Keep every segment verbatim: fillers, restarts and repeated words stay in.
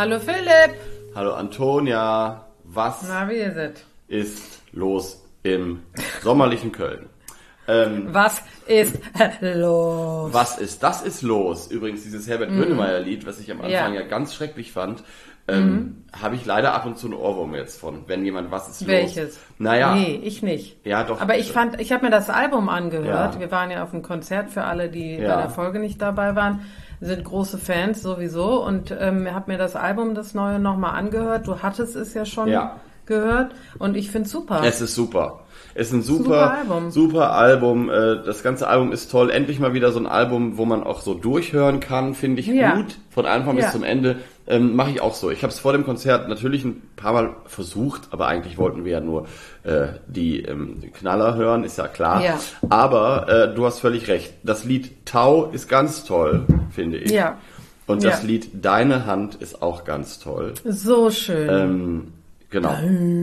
Hallo Philipp. Hallo Antonia. Was Na, wie ist es? ist los im sommerlichen Köln? Ähm, Was ist los? was ist, das ist los. Übrigens dieses Herbert mm. Grönemeyer-Lied, was ich am Anfang ja, ja ganz schrecklich fand, ähm, mm. habe ich leider ab und zu einen Ohrwurm jetzt von, wenn jemand, was ist los? Welches? Naja. Nee, ich nicht. Ja, doch. Aber ich fand, ich habe mir das Album angehört. Ja. Wir waren ja auf einem Konzert, für alle, die ja. bei der Folge nicht dabei waren. Sind große Fans sowieso und ähm, habe mir das Album, das neue, nochmal angehört. Du hattest es ja schon ja. gehört und ich finde es super. Es ist super. Es ist ein super, super Album. Super Album. Das ganze Album ist toll. Endlich mal wieder so ein Album, wo man auch so durchhören kann, finde ich ja. gut. Von Anfang ja. bis zum Ende ähm, mache ich auch so. Ich habe es vor dem Konzert natürlich ein paar Mal versucht, aber eigentlich wollten wir ja nur äh, die ähm, Knaller hören, ist ja klar. Ja. Aber äh, du hast völlig recht. Das Lied Tau ist ganz toll, finde ich. Ja. Und das ja. Lied Deine Hand ist auch ganz toll. So schön. Ähm, Genau.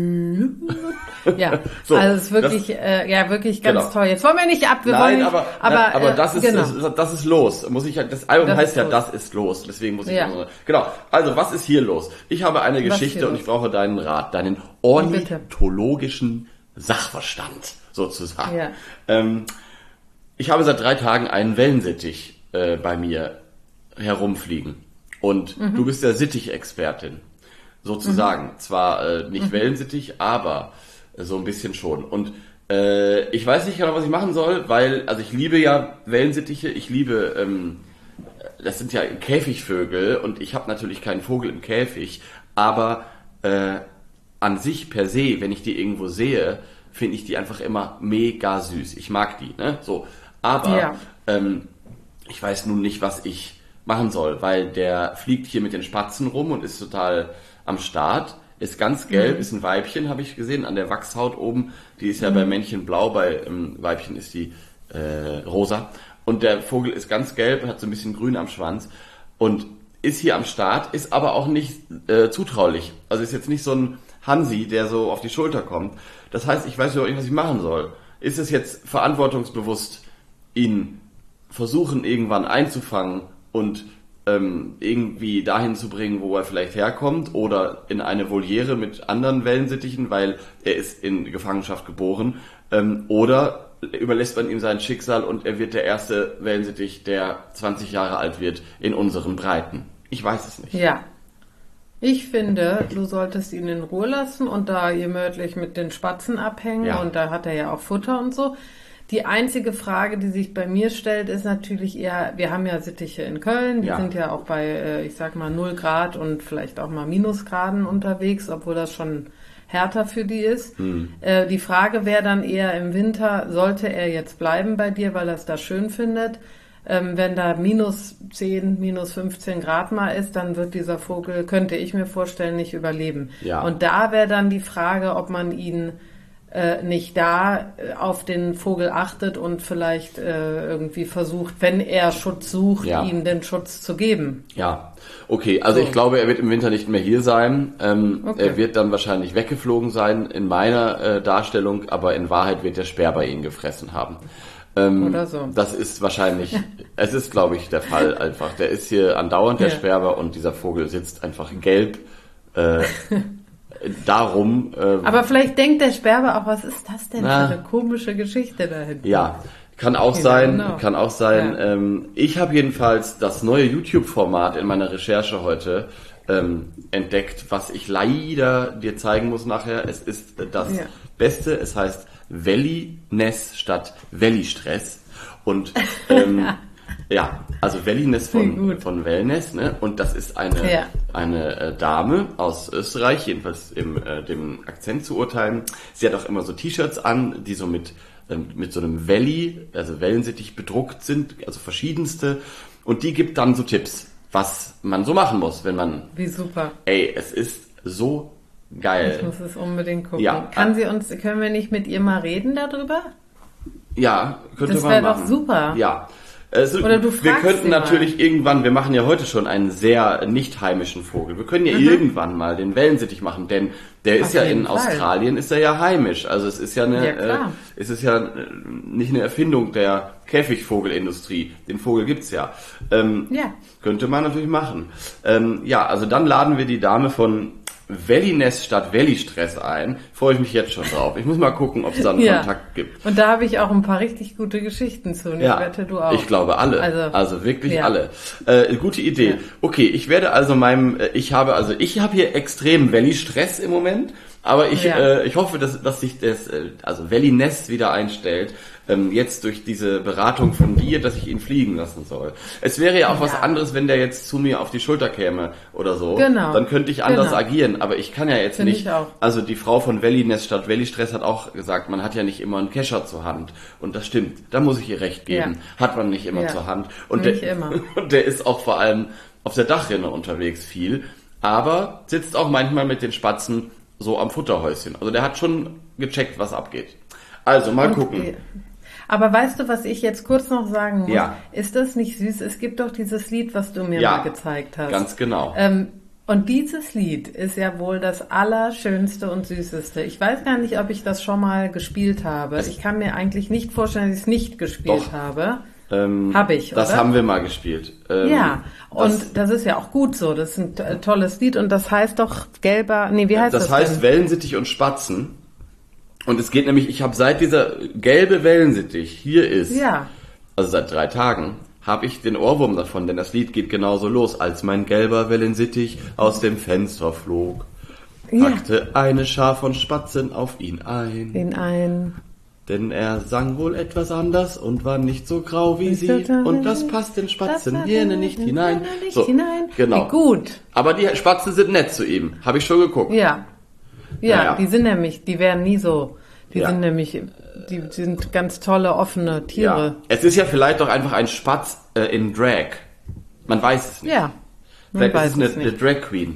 Ja, so, also es ist wirklich, das, äh, ja, wirklich ganz genau. toll. Jetzt wollen wir nicht ab, wir Nein, wollen nicht, aber, aber, nein, aber äh, das ist, genau. das, das ist los. Muss ich ja, das Album das heißt ja, los. das ist los. Deswegen muss ich, ja. also, genau. Also, was ist hier los? Ich habe eine was Geschichte und ich brauche deinen Rat, deinen ornithologischen Sachverstand, sozusagen. Ja. Ähm, ich habe seit drei Tagen einen Wellensittich, äh, bei mir herumfliegen. Und mhm. du bist ja Sittich-Expertin. Sozusagen. Mhm. Zwar äh, nicht mhm. Wellensittich, aber äh, so ein bisschen schon. Und äh, ich weiß nicht genau, was ich machen soll, weil, also ich liebe ja Wellensittiche, ich liebe, ähm, das sind ja Käfigvögel und ich habe natürlich keinen Vogel im Käfig, aber äh, an sich per se, wenn ich die irgendwo sehe, finde ich die einfach immer mega süß. Ich mag die, ne? So. Aber ja. ähm, ich weiß nun nicht, was ich machen soll, weil der fliegt hier mit den Spatzen rum und ist total am Start, ist ganz gelb, mhm. ist ein Weibchen, habe ich gesehen, an der Wachshaut oben, die ist ja mhm. bei Männchen blau, bei ähm, Weibchen ist die äh, rosa und der Vogel ist ganz gelb, hat so ein bisschen grün am Schwanz und ist hier am Start, ist aber auch nicht äh, zutraulich, also ist jetzt nicht so ein Hansi, der so auf die Schulter kommt, das heißt, ich weiß überhaupt nicht, was ich machen soll. Ist es jetzt verantwortungsbewusst, ihn versuchen irgendwann einzufangen und irgendwie dahin zu bringen, wo er vielleicht herkommt oder in eine Voliere mit anderen Wellensittichen, weil er ist in Gefangenschaft geboren, ähm, oder überlässt man ihm sein Schicksal und er wird der erste Wellensittich, der zwanzig Jahre alt wird in unseren Breiten. Ich weiß es nicht. Ja. Ich finde, du solltest ihn in Ruhe lassen und da gemütlich mit den Spatzen abhängen ja. und da hat er ja auch Futter und so. Die einzige Frage, die sich bei mir stellt, ist natürlich eher, wir haben ja Sittiche in Köln, die ja. sind ja auch bei, ich sag mal, null Grad und vielleicht auch mal Minusgraden unterwegs, obwohl das schon härter für die ist. Hm. Die Frage wäre dann eher im Winter, sollte er jetzt bleiben bei dir, weil er es da schön findet? Wenn da minus zehn, minus fünfzehn Grad mal ist, dann wird dieser Vogel, könnte ich mir vorstellen, nicht überleben. Ja. Und da wäre dann die Frage, ob man ihn Äh, nicht da äh, auf den Vogel achtet und vielleicht äh, irgendwie versucht, wenn er Schutz sucht, ja. ihm den Schutz zu geben. Ja, okay. Also so. Ich glaube, er wird im Winter nicht mehr hier sein. Ähm, okay. Er wird dann wahrscheinlich weggeflogen sein in meiner äh, Darstellung, aber in Wahrheit wird der Sperber ihn gefressen haben. Ähm, Oder so. Das ist wahrscheinlich, es ist, glaube ich, der Fall einfach. Der ist hier andauernd, der ja. Sperber, und dieser Vogel sitzt einfach gelb. Äh, Darum. Ähm, Aber vielleicht denkt der Sperber auch, was ist das denn na, für eine komische Geschichte da hinten? Ja, kann auch ja, sein, genau. kann auch sein. Ja. Ähm, ich habe jedenfalls das neue YouTube-Format in meiner Recherche heute ähm, entdeckt, was ich leider dir zeigen muss nachher. Es ist das ja. Beste, es heißt Wellness statt Wellistress. Und ähm, ja, also Wellness von, von Wellness, ne? Und das ist eine, ja. eine äh, Dame aus Österreich, jedenfalls im äh, dem Akzent zu urteilen. Sie hat auch immer so T-Shirts an, die so mit, ähm, mit so einem Welli, also Wellensittich bedruckt sind, also verschiedenste. Und die gibt dann so Tipps, was man so machen muss, wenn man... Wie super. Ey, es ist so geil. Ich muss es unbedingt gucken. Ja. Kann sie uns, können wir nicht mit ihr mal reden darüber? Ja, könnte das man machen. Das wäre doch super. Ja. Also, Oder du fragst wir könnten natürlich mal. irgendwann, wir machen ja heute schon einen sehr nicht heimischen Vogel. Wir können ja mhm. irgendwann mal den Wellensittich machen, denn der ist Auf ja in Fall. Australien, ist er ja heimisch. Also es ist ja eine, ja, äh, es ist ja nicht eine Erfindung der Käfigvogelindustrie. Den Vogel gibt's ja. Ähm, ja. Könnte man natürlich machen. Ähm, ja, also dann laden wir die Dame von Wellness statt Welli-Stress ein. Freue ich mich jetzt schon drauf. Ich muss mal gucken, ob es da einen ja. Kontakt gibt. Und da habe ich auch ein paar richtig gute Geschichten zu. Und ja. ich wette, du auch. Ich glaube alle. Also, also wirklich ja. alle. Äh, gute Idee. Ja. Okay, ich werde also meinem, ich habe also, ich habe hier extrem Welli-Stress im Moment. Aber ich, ja. äh, ich hoffe, dass, dass sich das, äh, also Wellness wieder einstellt, ähm, jetzt durch diese Beratung von dir, dass ich ihn fliegen lassen soll. Es wäre ja auch ja. was anderes, wenn der jetzt zu mir auf die Schulter käme oder so. Genau. Dann könnte ich anders genau. agieren, aber ich kann ja jetzt Find nicht, ich auch. Also die Frau von Wellness statt Welli-Stress hat auch gesagt, man hat ja nicht immer einen Kescher zur Hand. Und das stimmt, da muss ich ihr recht geben. Ja. Hat man nicht immer ja. zur Hand. Und nicht der, immer. Und der ist auch vor allem auf der Dachrinne unterwegs viel, aber sitzt auch manchmal mit den Spatzen so am Futterhäuschen. Also der hat schon gecheckt, was abgeht. Also mal gucken. Okay. Aber weißt du, was ich jetzt kurz noch sagen muss? Ja. Ist das nicht süß? Es gibt doch dieses Lied, was du mir ja, mal gezeigt hast. Ganz genau. Ähm, und dieses Lied ist ja wohl das Allerschönste und Süßeste. Ich weiß gar nicht, ob ich das schon mal gespielt habe. Es ich kann mir eigentlich nicht vorstellen, dass ich es nicht gespielt doch. habe. Ähm, Habe ich, Das oder? haben wir mal gespielt. Ähm, ja, und das, das ist ja auch gut so. Das ist ein t- tolles Lied und das heißt doch gelber, nee, wie heißt das Das heißt denn? Wellensittich und Spatzen. Und es geht nämlich, ich habe seit dieser gelbe Wellensittich hier ist, ja. also seit drei Tagen, habe ich den Ohrwurm davon, denn das Lied geht genauso los. Als mein gelber Wellensittich aus dem Fenster flog, packte ja. eine Schar von Spatzen auf ihn ein. Ihn ein. Denn er sang wohl etwas anders und war nicht so grau wie sie. Und das passt den Spatzen hier nicht hinein. Nicht so, hinein. Genau. Wie gut. Aber die Spatzen sind nett zu ihm. Habe ich schon geguckt. Ja. Ja, naja. Die sind nämlich, die werden nie so, die ja. sind nämlich, die sind ganz tolle, offene Tiere. Ja. Es ist ja vielleicht doch einfach ein Spatz äh, in Drag. Man weiß es nicht. Ja. Vielleicht ist es eine, eine Drag Queen.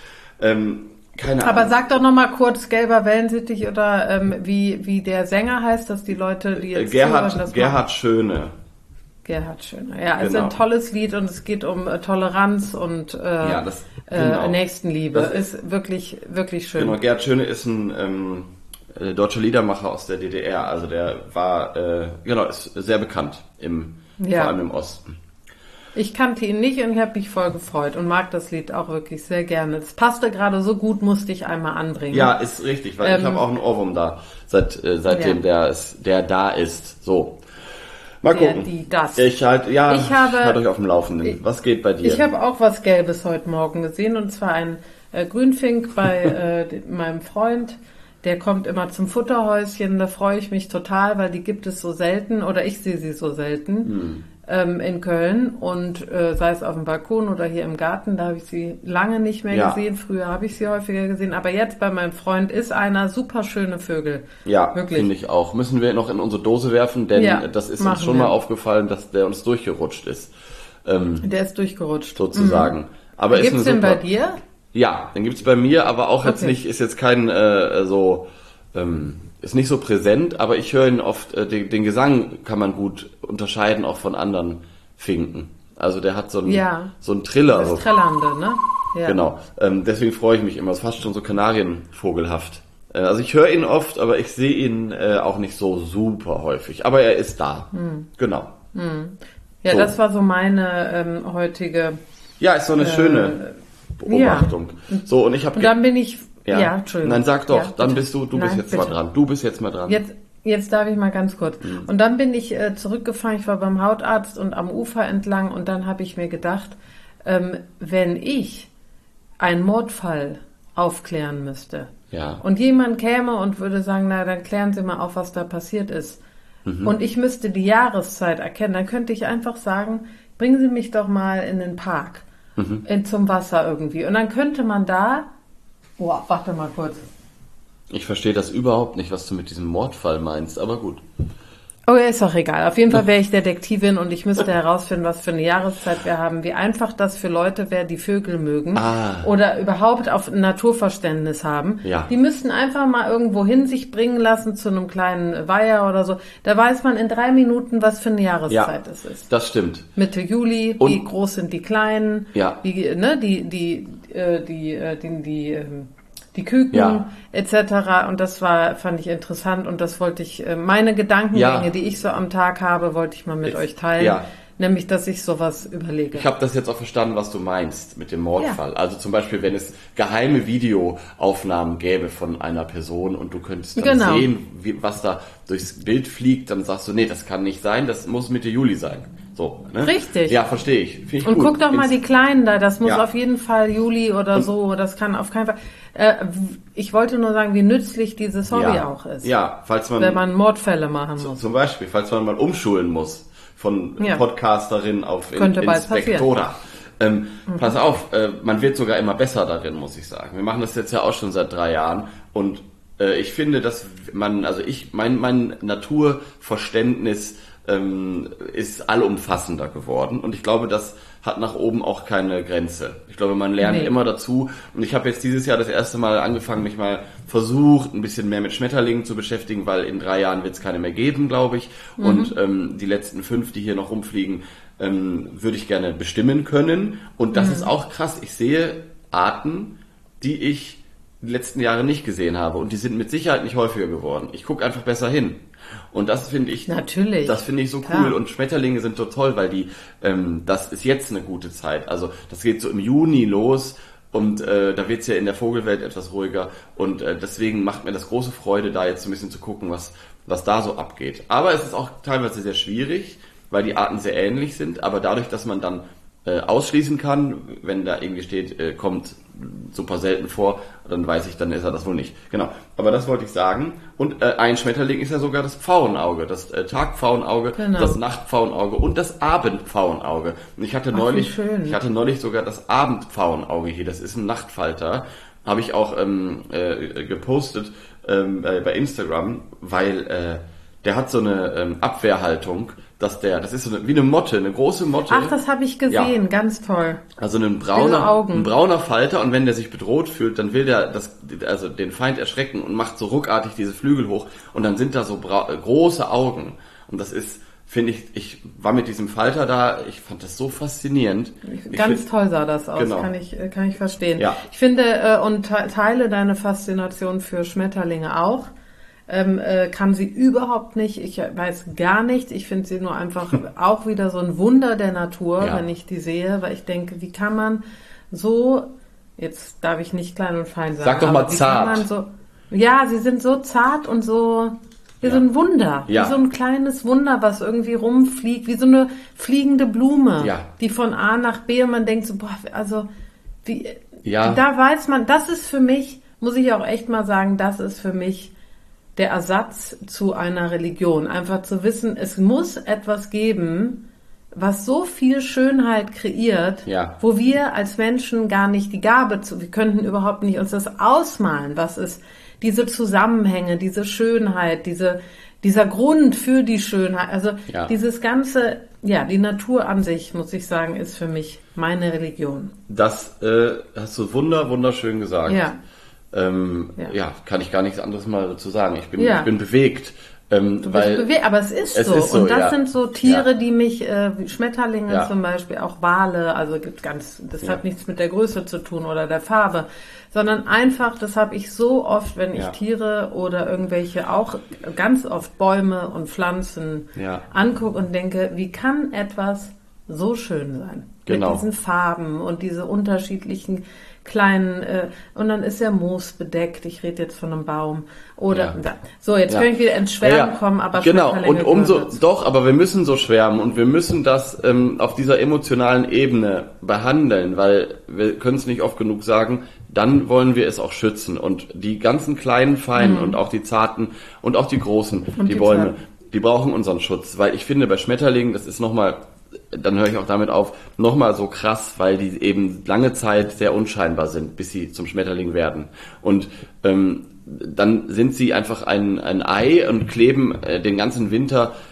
Ähm, Keine Aber Ahnung. Sag doch nochmal kurz gelber Wellensittich oder ähm, wie, wie der Sänger heißt, dass die Leute, die jetzt Gerhard, zuhören, das Gerhard Schöne. Gerhard Schöne. Ja, es ist genau. ein tolles Lied und es geht um äh, Toleranz und äh, ja, das, genau. äh, Nächstenliebe. Das ist wirklich, wirklich schön. Genau, Gerhard Schöne ist ein ähm, äh, deutscher Liedermacher aus der D D R. Also der war, äh, genau, ist sehr bekannt, im, ja. vor allem im Osten. Ich kannte ihn nicht und ich habe mich voll gefreut und mag das Lied auch wirklich sehr gerne. Es passte gerade so gut, musste ich einmal anbringen. Ja, ist richtig, weil ähm, ich habe auch einen Ohrwurm da, seit äh, seitdem ja. der ist, der da ist. So, mal der, gucken. Die, das. Ich halt, ja, ich habe, halt euch auf dem Laufenden. Ich, was geht bei dir? Ich habe auch was Gelbes heute Morgen gesehen und zwar ein äh, Grünfink bei äh, meinem Freund. Der kommt immer zum Futterhäuschen, da freue ich mich total, weil die gibt es so selten oder ich sehe sie so selten. Hm. in Köln und äh, sei es auf dem Balkon oder hier im Garten, da habe ich sie lange nicht mehr ja. gesehen. Früher habe ich sie häufiger gesehen, aber jetzt bei meinem Freund ist einer super schöne Vögel. Ja, finde ich auch. Müssen wir noch in unsere Dose werfen, denn ja, das ist uns schon wir. mal aufgefallen, dass der uns durchgerutscht ist. Ähm, der ist durchgerutscht. Sozusagen. Mhm. Aber ist gibt's den bei dir? Ja, den gibt's bei mir, aber auch okay. jetzt nicht, ist jetzt kein äh, so... Ähm, ist nicht so präsent, aber ich höre ihn oft, äh, den, den Gesang kann man gut unterscheiden, auch von anderen Finken. Also der hat so einen, ja. so einen Triller. Das ist Trillernde, ne? Ja. Genau, ähm, deswegen freue ich mich immer, es ist fast schon so kanarienvogelhaft. Äh, also ich höre ihn oft, aber ich sehe ihn äh, auch nicht so super häufig, aber er ist da. Hm. Genau. Hm. Ja, so. Das war so meine ähm, heutige... Ja, ist so eine äh, schöne Beobachtung. Ja. So, und ich habe... Und dann bin ich... Ja, ja, Entschuldigung. Nein, sag doch, ja, dann bist du, du Nein, bist jetzt bitte. mal dran. Du bist jetzt mal dran. Jetzt, jetzt darf ich mal ganz kurz. Mhm. Und dann bin ich äh, zurückgefahren, ich war beim Hautarzt und am Ufer entlang und dann habe ich mir gedacht, ähm, wenn ich einen Mordfall aufklären müsste ja. und jemand käme und würde sagen, na, dann klären Sie mal auf, was da passiert ist. Mhm. Und ich müsste die Jahreszeit erkennen, dann könnte ich einfach sagen, bringen Sie mich doch mal in den Park, mhm. in, zum Wasser irgendwie. Und dann könnte man da Boah, warte mal kurz. Ich verstehe das überhaupt nicht, was du mit diesem Mordfall meinst, aber gut. Oh, ja, ist doch egal. Auf jeden Fall wäre ich Detektivin und ich müsste herausfinden, was für eine Jahreszeit wir haben, wie einfach das für Leute wäre, die Vögel mögen ah. oder überhaupt auf Naturverständnis haben. Ja. Die müssten einfach mal irgendwo hin sich bringen lassen zu einem kleinen Weiher oder so. Da weiß man in drei Minuten, was für eine Jahreszeit ja, es ist. Das stimmt. Mitte Juli, und, wie groß sind die Kleinen, ja. wie, ne, die, die, äh, die, äh, die, die, äh, die Küken ja. et cetera. Und das war, fand ich interessant und das wollte ich, meine Gedankengänge, ja. die ich so am Tag habe, wollte ich mal mit ich, euch teilen. Ja. Nämlich, dass ich sowas überlege. Ich habe das jetzt auch verstanden, was du meinst mit dem Mordfall. Ja. Also zum Beispiel, wenn es geheime Videoaufnahmen gäbe von einer Person und du könntest dann genau. sehen, wie, was da durchs Bild fliegt, dann sagst du, nee, das kann nicht sein, das muss Mitte Juli sein. So, ne? Richtig. Ja, verstehe ich. Find ich und gut. guck doch mal Ins- die Kleinen da, das muss ja. auf jeden Fall Juli oder und so, das kann auf keinen Fall. Äh, ich wollte nur sagen, wie nützlich dieses Hobby ja. auch ist. Ja, falls man... Wenn man Mordfälle machen z- muss. Zum Beispiel, falls man mal umschulen muss von ja. Podcasterin auf in, Inspektora. Ähm, mhm. Pass auf, äh, man wird sogar immer besser darin, muss ich sagen. Wir machen das jetzt ja auch schon seit drei Jahren und äh, ich finde, dass man, also ich, mein, mein Naturverständnis ähm, ist allumfassender geworden und ich glaube, das hat nach oben auch keine Grenze. Ich glaube, man lernt nee. immer dazu und ich habe jetzt dieses Jahr das erste Mal angefangen, mich mal versucht, ein bisschen mehr mit Schmetterlingen zu beschäftigen, weil in drei Jahren wird es keine mehr geben, glaube ich. Mhm. Und ähm, die letzten fünf, die hier noch rumfliegen, ähm, würde ich gerne bestimmen können. Und das mhm. ist auch krass. Ich sehe Arten, die ich die letzten Jahre nicht gesehen habe und die sind mit Sicherheit nicht häufiger geworden. Ich gucke einfach besser hin. Und das finde ich, natürlich, das finde ich so klar. cool. Und Schmetterlinge sind so toll, weil die, ähm, das ist jetzt eine gute Zeit. Also das geht so im Juni los und äh, da wird's ja in der Vogelwelt etwas ruhiger. Und äh, deswegen macht mir das große Freude, da jetzt so ein bisschen zu gucken, was was da so abgeht. Aber es ist auch teilweise sehr schwierig, weil die Arten sehr ähnlich sind. Aber dadurch, dass man dann äh, ausschließen kann, wenn da irgendwie steht, äh, kommt super selten vor, dann weiß ich, dann ist er das wohl nicht. Genau. Aber das wollte ich sagen. Und äh, ein Schmetterling ist ja sogar das Pfauenauge, das äh, Tagpfauenauge, genau. das Nachtpfauenauge und das Abendpfauenauge. Und ich hatte Ach, neulich, ich hatte neulich sogar das Abendpfauenauge hier. Das ist ein Nachtfalter. Habe ich auch ähm, äh, gepostet ähm, äh, bei Instagram, weil äh, der hat so eine ähm, Abwehrhaltung, dass der, das ist so eine, wie eine Motte, eine große Motte. Ach, das habe ich gesehen, ja. Ganz toll. Also ein brauner, ein brauner Falter und wenn der sich bedroht fühlt, dann will der das, also den Feind erschrecken und macht so ruckartig diese Flügel hoch und dann sind da so bra- große Augen und das ist, finde ich, ich war mit diesem Falter da, ich fand das so faszinierend. Ich Ganz find, toll sah das aus, genau. kann ich, kann ich verstehen. Ja. Ich finde äh, und teile deine Faszination für Schmetterlinge auch. Ähm, äh, kann sie überhaupt nicht, ich weiß gar nichts, ich finde sie nur einfach auch wieder so ein Wunder der Natur, ja. wenn ich die sehe, weil ich denke, wie kann man so, jetzt darf ich nicht klein und fein sagen, sag doch mal wie zart. Kann man so, ja, sie sind so zart und so, wie ja. so ein Wunder, ja. wie so ein kleines Wunder, was irgendwie rumfliegt, wie so eine fliegende Blume, ja. die von A nach B und man denkt so, boah, also, wie, ja. da weiß man, das ist für mich, muss ich auch echt mal sagen, das ist für mich der Ersatz zu einer Religion. Einfach zu wissen, es muss etwas geben, was so viel Schönheit kreiert, ja. wo wir als Menschen gar nicht die Gabe zu, wir könnten überhaupt nicht uns das ausmalen, was ist diese Zusammenhänge, diese Schönheit, diese, dieser Grund für die Schönheit, also ja. dieses ganze, ja, die Natur an sich, muss ich sagen, ist für mich meine Religion. Das äh, hast du wunder, wunderschön gesagt. Ja. Ähm, ja. ja, kann ich gar nichts anderes mal dazu sagen. Ich bin, ja. ich bin bewegt. Ähm, du bist weil bewegt, aber es ist es so. Ist so. Und das ja. sind so Tiere, ja. die mich, äh, wie Schmetterlinge ja. zum Beispiel, auch Wale, also gibt ganz, das ja. hat nichts mit der Größe zu tun oder der Farbe, sondern einfach, das habe ich so oft, wenn ich ja. Tiere oder irgendwelche, auch ganz oft Bäume und Pflanzen ja. angucke und denke, wie kann etwas so schön sein? Genau. Mit diesen Farben und diese unterschiedlichen kleinen, äh, und dann ist der Moos bedeckt, ich rede jetzt von einem Baum, oder, ja. so, jetzt ja. können wir ins Schwärmen ja, ja. kommen, aber genau, und umso, wird's. doch, aber wir müssen so schwärmen und wir müssen das ähm, auf dieser emotionalen Ebene behandeln, weil wir können es nicht oft genug sagen, dann wollen wir es auch schützen und die ganzen kleinen Feinen mhm. und auch die zarten und auch die großen, und die, die Bäume, Zarten. die brauchen unseren Schutz, weil ich finde, bei Schmetterlingen, das ist nochmal, dann höre ich auch damit auf, nochmal so krass, weil die eben lange Zeit sehr unscheinbar sind, bis sie zum Schmetterling werden. Und ähm, dann sind sie einfach ein, ein Ei und kleben äh, den ganzen Winter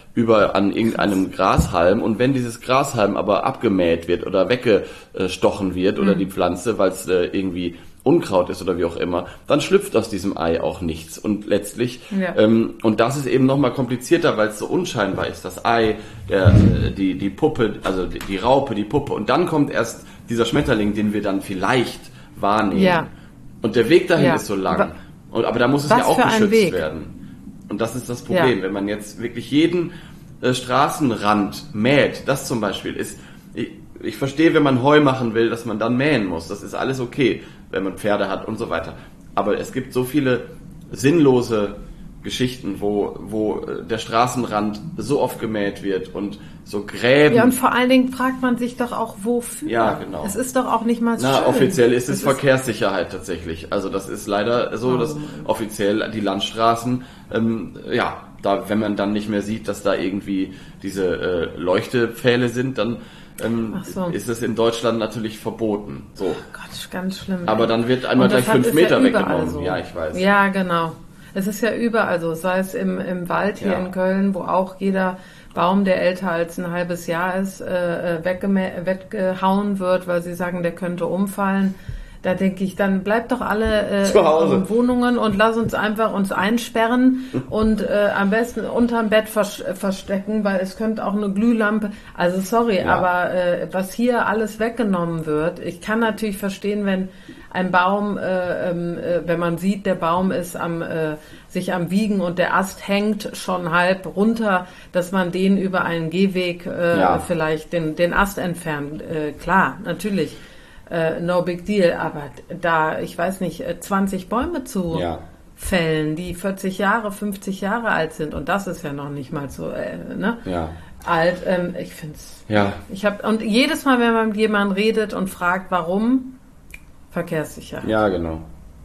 über an irgendeinem Grashalm und wenn dieses Grashalm aber abgemäht wird oder weggestochen wird oder mhm. die Pflanze, weil es äh, irgendwie Unkraut ist oder wie auch immer, dann schlüpft aus diesem Ei auch nichts und letztlich ja. ähm, und das ist eben nochmal komplizierter, weil es so unscheinbar ist, das Ei, der, äh, die, die Puppe, also die, die Raupe, die Puppe und dann kommt erst dieser Schmetterling, den wir dann vielleicht wahrnehmen ja. und der Weg dahin ja. ist so lang, und, aber da muss es Was ja auch geschützt werden und das ist das Problem, ja. wenn man jetzt wirklich jeden äh, Straßenrand mäht, das zum Beispiel ist, ich, ich verstehe, wenn man Heu machen will, dass man dann mähen muss, das ist alles okay, wenn man Pferde hat und so weiter. Aber es gibt so viele sinnlose Geschichten, wo, wo der Straßenrand so oft gemäht wird und so Gräben. Ja, und vor allen Dingen fragt man sich doch auch, wofür? Ja, genau. Es ist doch auch nicht mal so Na, schön. offiziell ist es das Verkehrssicherheit ist tatsächlich. Also das ist leider so, dass oh. offiziell die Landstraßen, ähm, ja, da, wenn man dann nicht mehr sieht, dass da irgendwie diese äh, Leuchtepfähle sind, dann Ähm, so. ist es in Deutschland natürlich verboten. So. Oh Gott, ganz schlimm. Aber dann wird einmal gleich fünf Meter ja weggenommen. So. Ja, ich weiß. Ja, genau. Es ist ja überall so, sei es im, im Wald hier ja. in Köln, wo auch jeder Baum, der älter als ein halbes Jahr ist, äh, weggemä- weggehauen wird, weil sie sagen, der könnte umfallen. Da denke ich, dann bleibt doch alle äh, Zu Hause. in Wohnungen und lass uns einfach uns einsperren und äh, am besten unterm Bett vers- verstecken, weil es könnte auch eine Glühlampe, also sorry, ja. aber äh, was hier alles weggenommen wird, ich kann natürlich verstehen, wenn ein Baum, äh, äh, wenn man sieht, der Baum ist am äh, sich am Wiegen und der Ast hängt schon halb runter, dass man den über einen Gehweg äh, ja. vielleicht den, den Ast entfernt. Äh, klar, natürlich. Uh, no big deal, aber da, ich weiß nicht, zwanzig Bäume zu ja. fällen, die vierzig Jahre, fünfzig Jahre alt sind und das ist ja noch nicht mal so äh, ne? ja. alt. Ähm, ich finde es. Ja. Ich hab, und jedes Mal, wenn man mit jemandem redet und fragt, warum, Verkehrssicherheit. Ja, genau.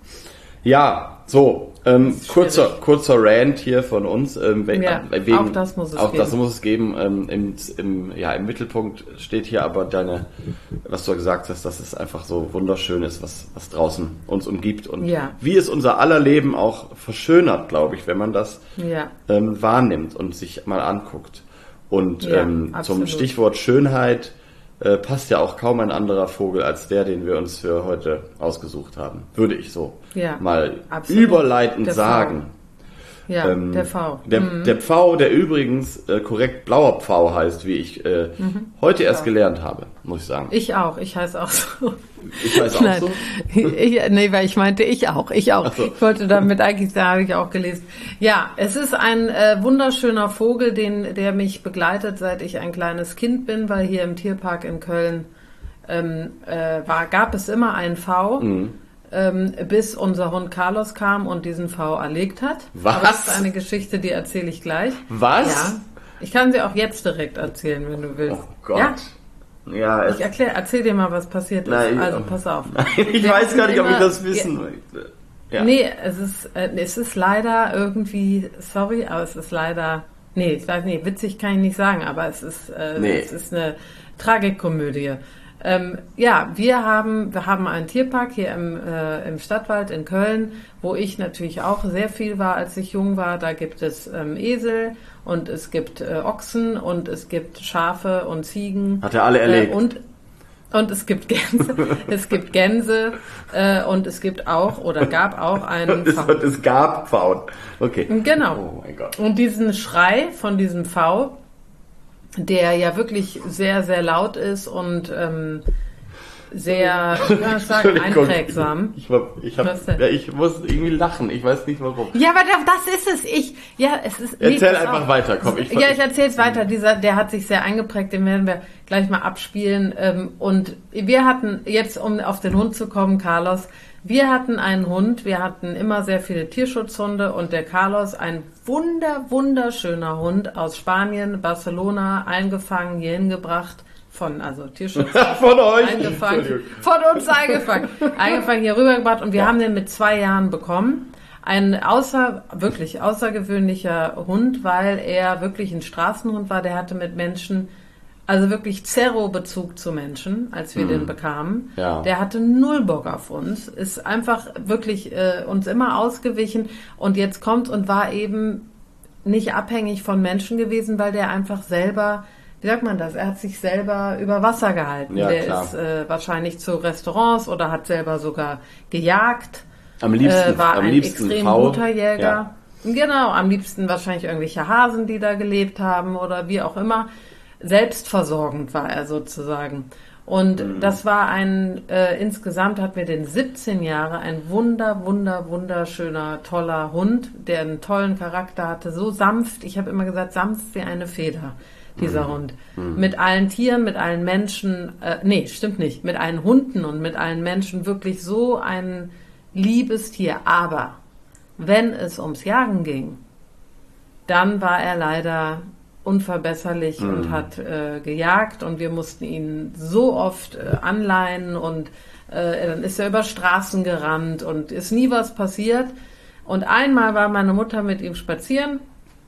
Ja, so, ähm, kurzer, kurzer Rant hier von uns. Ähm, we- ja, wegen, auch das muss es auch geben. das muss es geben. Ähm, im, im, ja, im Mittelpunkt steht hier aber deine, was du gesagt hast, dass es einfach so wunderschön ist, was, was draußen uns umgibt und ja. wie es unser aller Leben auch verschönert, glaube ich, wenn man das ja. ähm, wahrnimmt und sich mal anguckt. Und ja, ähm, zum Stichwort Schönheit Äh, passt ja auch kaum ein anderer Vogel als der, den wir uns für heute ausgesucht haben. Würde ich so ja, mal absolut. überleitend der sagen. Ja, ähm, der Pfau. Der, mhm. der Pfau, der übrigens äh, korrekt blauer Pfau heißt, wie ich äh, mhm. heute erst ja. gelernt habe, muss ich sagen. Ich auch, ich heiße auch so. Ich heiße auch Nein. so? Ich, nee, weil ich meinte, ich auch, ich auch. So. Ich wollte damit eigentlich, da habe ich auch gelesen. Ja, es ist ein äh, wunderschöner Vogel, den, der mich begleitet, seit ich ein kleines Kind bin, weil hier im Tierpark in Köln ähm, äh, war, gab es immer einen Pfau. Mhm. Ähm, bis unser Hund Carlos kam und diesen Pfau erlegt hat. Was? Aber das ist eine Geschichte, die erzähle ich gleich. Was? Ja. Ich kann sie auch jetzt direkt erzählen, wenn du willst. Oh Gott. Ja? Ja, ich erklär, erzähl dir mal, was passiert ist. Nein, also, pass auf. Nein, ich Wir weiß gar nicht, immer, ob ich das wissen möchte. Ja. Nee, es ist, äh, es ist leider irgendwie, sorry, aber es ist leider, nee, ich weiß nicht, witzig kann ich nicht sagen, aber es ist, äh, nee. es ist eine Tragikkomödie. Ähm, ja, wir haben, wir haben einen Tierpark hier im, äh, im Stadtwald in Köln, wo ich natürlich auch sehr viel war, als ich jung war. Da gibt es ähm, Esel und es gibt äh, Ochsen und es gibt Schafe und Ziegen. Hat er alle erlegt? Äh, und Und es gibt Gänse, es gibt Gänse äh, und es gibt auch oder gab auch einen Pfau. Es, es gab Pfauen. Okay. Genau. Oh mein Gott. Und diesen Schrei von diesem Pfau, der ja wirklich sehr, sehr laut ist und ähm, sehr, wie kann ich sagen, einprägsam. Ich, ich, hab, ja, ich muss irgendwie lachen, ich weiß nicht warum. Ja, aber das ist es. Ich, ja, es ist. Erzähl nee, einfach auch. weiter, komm. Ich, ja, ich erzähle es weiter. Dieser, der hat sich sehr eingeprägt, den werden wir gleich mal abspielen. Und wir hatten jetzt, um auf den Hund zu kommen, Carlos, wir hatten einen Hund, wir hatten immer sehr viele Tierschutzhunde und der Carlos, ein wunder, wunderschöner Hund aus Spanien, Barcelona, eingefangen, hier hingebracht. Von, also Tierschutz. Von euch? Eingefangen. Von uns eingefangen. Eingefangen, hier rübergebracht und wir ja. haben den mit zwei Jahren bekommen. Ein außer, wirklich außergewöhnlicher Hund, weil er wirklich ein Straßenhund war. Der hatte mit Menschen, also wirklich Zero-Bezug zu Menschen, als wir mhm. den bekamen. Ja. Der hatte null Bock auf uns, ist einfach wirklich äh, uns immer ausgewichen und jetzt kommt und war eben nicht abhängig von Menschen gewesen, weil der einfach selber, wie sagt man das, er hat sich selber über Wasser gehalten. Ja, der klar. ist äh, wahrscheinlich zu Restaurants oder hat selber sogar gejagt. Am liebsten, äh, war am ein liebsten extrem V. guter Jäger. Ja. Genau, am liebsten wahrscheinlich irgendwelche Hasen, die da gelebt haben oder wie auch immer. Selbstversorgend war er sozusagen. Und mhm. das war ein, äh, insgesamt hatten wir den siebzehn Jahre, ein wunder, wunder, wunderschöner, toller Hund, der einen tollen Charakter hatte, so sanft, ich habe immer gesagt, sanft wie eine Feder, dieser mhm. Hund. Mhm. Mit allen Tieren, mit allen Menschen, äh, nee, stimmt nicht, mit allen Hunden und mit allen Menschen wirklich so ein liebes Tier. Aber wenn es ums Jagen ging, dann war er leider unverbesserlich mhm. und hat äh, gejagt und wir mussten ihn so oft äh, anleihen und äh, dann ist er über Straßen gerannt und ist nie was passiert. Und einmal war meine Mutter mit ihm spazieren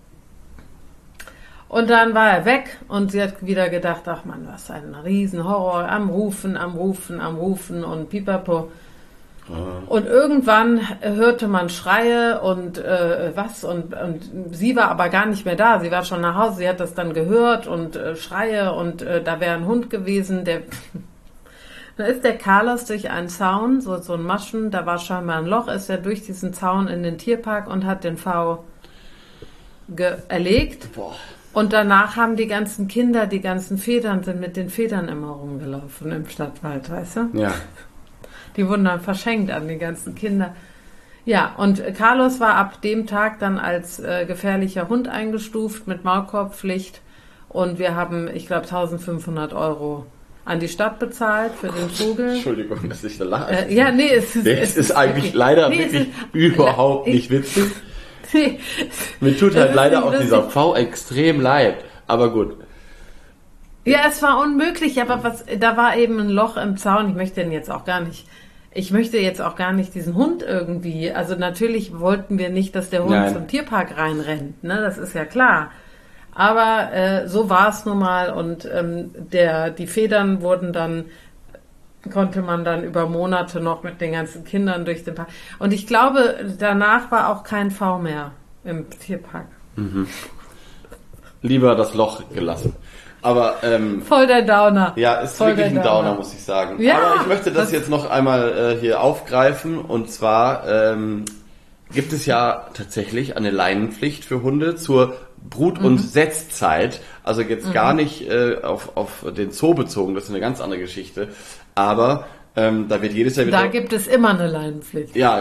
und dann war er weg und sie hat wieder gedacht, ach Mann, was ein Riesenhorror, am Rufen, am Rufen, am Rufen und pipapo. Und irgendwann hörte man Schreie und äh, was und, und sie war aber gar nicht mehr da. Sie war schon nach Hause, sie hat das dann gehört und äh, Schreie und äh, da wäre ein Hund gewesen, der da ist der Carlos durch einen Zaun, so, so ein Maschen, da war scheinbar ein Loch, ist er durch diesen Zaun in den Tierpark und hat den V ge- erlegt. Boah. Und danach haben die ganzen Kinder, die ganzen Federn sind mit den Federn immer rumgelaufen im Stadtwald, weißt du? Ja. Die wurden dann verschenkt an die ganzen Kinder. Ja, und Carlos war ab dem Tag dann als äh, gefährlicher Hund eingestuft mit Maulkorbpflicht. Und wir haben, ich glaube, eintausendfünfhundert Euro an die Stadt bezahlt für den Vogel. Entschuldigung, dass ich da lache. Äh, ja, nee, es ist... Das ist, ist eigentlich wirklich, leider nee, wirklich ist, überhaupt ich, nicht witzig. Nee, mir tut halt leider auch dieser V extrem leid. Aber gut. Ja, es war unmöglich, aber was, da war eben ein Loch im Zaun. Ich möchte den jetzt auch gar nicht... Ich möchte jetzt auch gar nicht diesen Hund irgendwie, also natürlich wollten wir nicht, dass der Hund Nein. zum Tierpark reinrennt, ne, das ist ja klar. Aber äh, so war es nun mal und ähm, der, die Federn wurden dann, konnte man dann über Monate noch mit den ganzen Kindern durch den Park. Und ich glaube, danach war auch kein V mehr im Tierpark. Mhm. Lieber das Loch gelassen. Aber ähm, voll der Downer. Ja, ist voll wirklich ein Downer, Downer, muss ich sagen. Ja, aber ich möchte das, das jetzt noch einmal äh, hier aufgreifen. Und zwar ähm, gibt es ja tatsächlich eine Leinenpflicht für Hunde zur Brut- und mhm. Setzzeit. Also jetzt mhm. gar nicht äh, auf, auf den Zoo bezogen, das ist eine ganz andere Geschichte. Aber ähm, da wird jedes Jahr wieder... Da gibt es immer eine Leinenpflicht. Ja,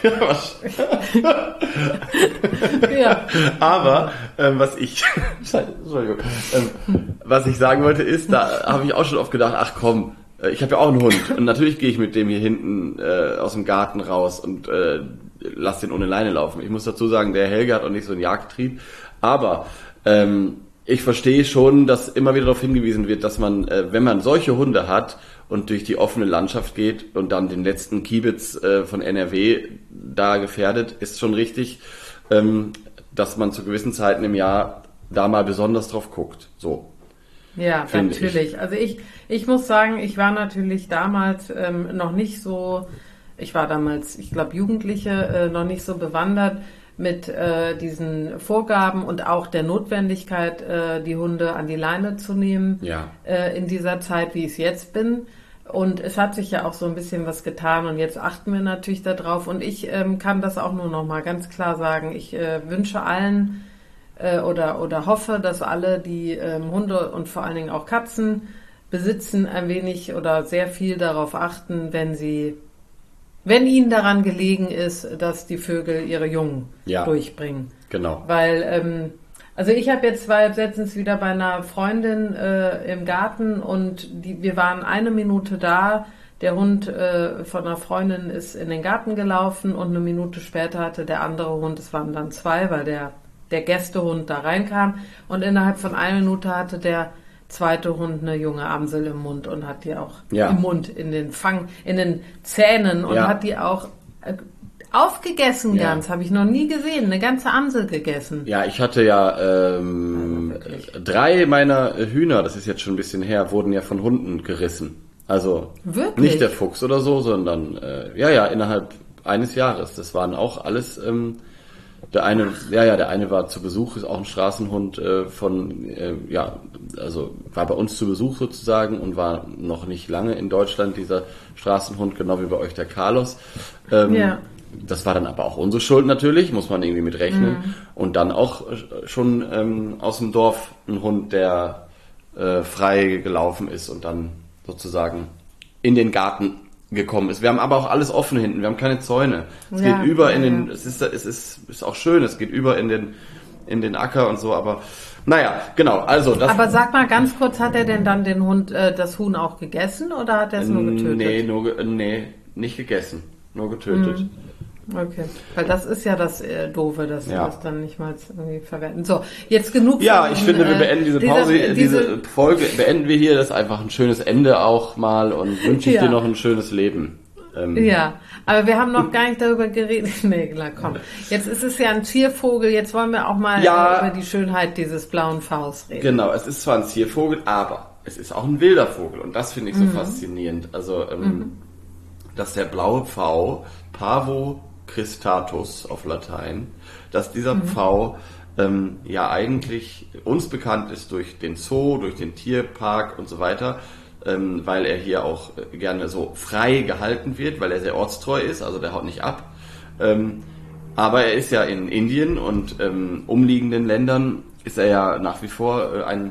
ja. Aber ähm, was ich Entschuldigung, ähm, was ich sagen wollte ist, da habe ich auch schon oft gedacht, ach komm, äh, ich habe ja auch einen Hund und natürlich gehe ich mit dem hier hinten äh, aus dem Garten raus und äh, lass den ohne Leine laufen. Ich muss dazu sagen, der Helge hat auch nicht so einen Jagdtrieb, aber ähm, ich verstehe schon, dass immer wieder darauf hingewiesen wird, dass man, äh, wenn man solche Hunde hat und durch die offene Landschaft geht und dann den letzten Kiebitz äh, von N R W da gefährdet, ist schon richtig, ähm, dass man zu gewissen Zeiten im Jahr da mal besonders drauf guckt. So. Ja, natürlich. Ich. Also ich, ich muss sagen, ich war natürlich damals ähm, noch nicht so, ich war damals, ich glaube, Jugendliche, äh, noch nicht so bewandert mit äh, diesen Vorgaben und auch der Notwendigkeit, äh, die Hunde an die Leine zu nehmen, ja. äh, in dieser Zeit, wie ich es jetzt bin. Und es hat sich ja auch so ein bisschen was getan und jetzt achten wir natürlich darauf. Und ich ähm, kann das auch nur noch mal ganz klar sagen. Ich äh, wünsche allen äh, oder, oder hoffe, dass alle, die ähm, Hunde und vor allen Dingen auch Katzen besitzen, ein wenig oder sehr viel darauf achten, wenn sie Wenn ihnen daran gelegen ist, dass die Vögel ihre Jungen ja, durchbringen. Genau. Weil, ähm, also ich habe jetzt war jetzt letztens wieder bei einer Freundin äh, im Garten und die, wir waren eine Minute da. Der Hund äh, von einer Freundin ist in den Garten gelaufen und eine Minute später hatte der andere Hund, es waren dann zwei, weil der, der Gästehund da reinkam. Und innerhalb von einer Minute hatte der zweite Hund eine junge Amsel im Mund und hat die auch ja. im Mund, in den Fang, in den Zähnen und ja. hat die auch äh, aufgegessen ja. ganz, habe ich noch nie gesehen, eine ganze Amsel gegessen. Ja, ich hatte ja ähm, also drei meiner Hühner, das ist jetzt schon ein bisschen her, wurden ja von Hunden gerissen. Also wirklich? Nicht der Fuchs oder so, sondern äh, ja, ja, innerhalb eines Jahres. Das waren auch alles ähm, Der eine, ja, ja, der eine war zu Besuch, ist auch ein Straßenhund äh, von, äh, ja, also war bei uns zu Besuch sozusagen und war noch nicht lange in Deutschland, dieser Straßenhund, genau wie bei euch der Carlos. Ähm, ja. Das war dann aber auch unsere Schuld natürlich, muss man irgendwie mit rechnen. Mhm. Und dann auch schon ähm, aus dem Dorf ein Hund, der äh, frei gelaufen ist und dann sozusagen in den Garten gekommen ist. Wir haben aber auch alles offen hinten, wir haben keine Zäune. Es ja, geht über ja, in den, ja. es ist, es ist, ist auch schön, es geht über in den, in den Acker und so, aber naja, genau, also das. Aber sag mal ganz kurz, hat er denn dann den Hund, äh, das Huhn auch gegessen oder hat er es nur getötet? Nee, nur, nee, nicht gegessen, nur getötet. Mhm. Okay, weil das ist ja das äh, Doofe, dass ja. wir das dann nicht mal irgendwie verwenden. So, jetzt genug. Ja, von, ich finde, wir beenden diese Pause, diese, diese Folge, beenden wir hier, das ist einfach ein schönes Ende auch mal und wünsche ich ja. dir noch ein schönes Leben. Ähm. Ja, aber wir haben noch gar nicht darüber geredet. Nee, klar, komm. Jetzt ist es ja ein Ziervogel, jetzt wollen wir auch mal ja, über die Schönheit dieses blauen Vs reden. Genau, es ist zwar ein Ziervogel, aber es ist auch ein wilder Vogel und das finde ich so mhm. faszinierend. Also, ähm, mhm. dass der blaue Pfau, Pavo cristatus auf Latein, dass dieser mhm. Pfau ähm, ja eigentlich uns bekannt ist durch den Zoo, durch den Tierpark und so weiter, ähm, weil er hier auch gerne so frei gehalten wird, weil er sehr ortstreu ist, also der haut nicht ab. Ähm, aber er ist ja in Indien und ähm, umliegenden Ländern ist er ja nach wie vor äh, ein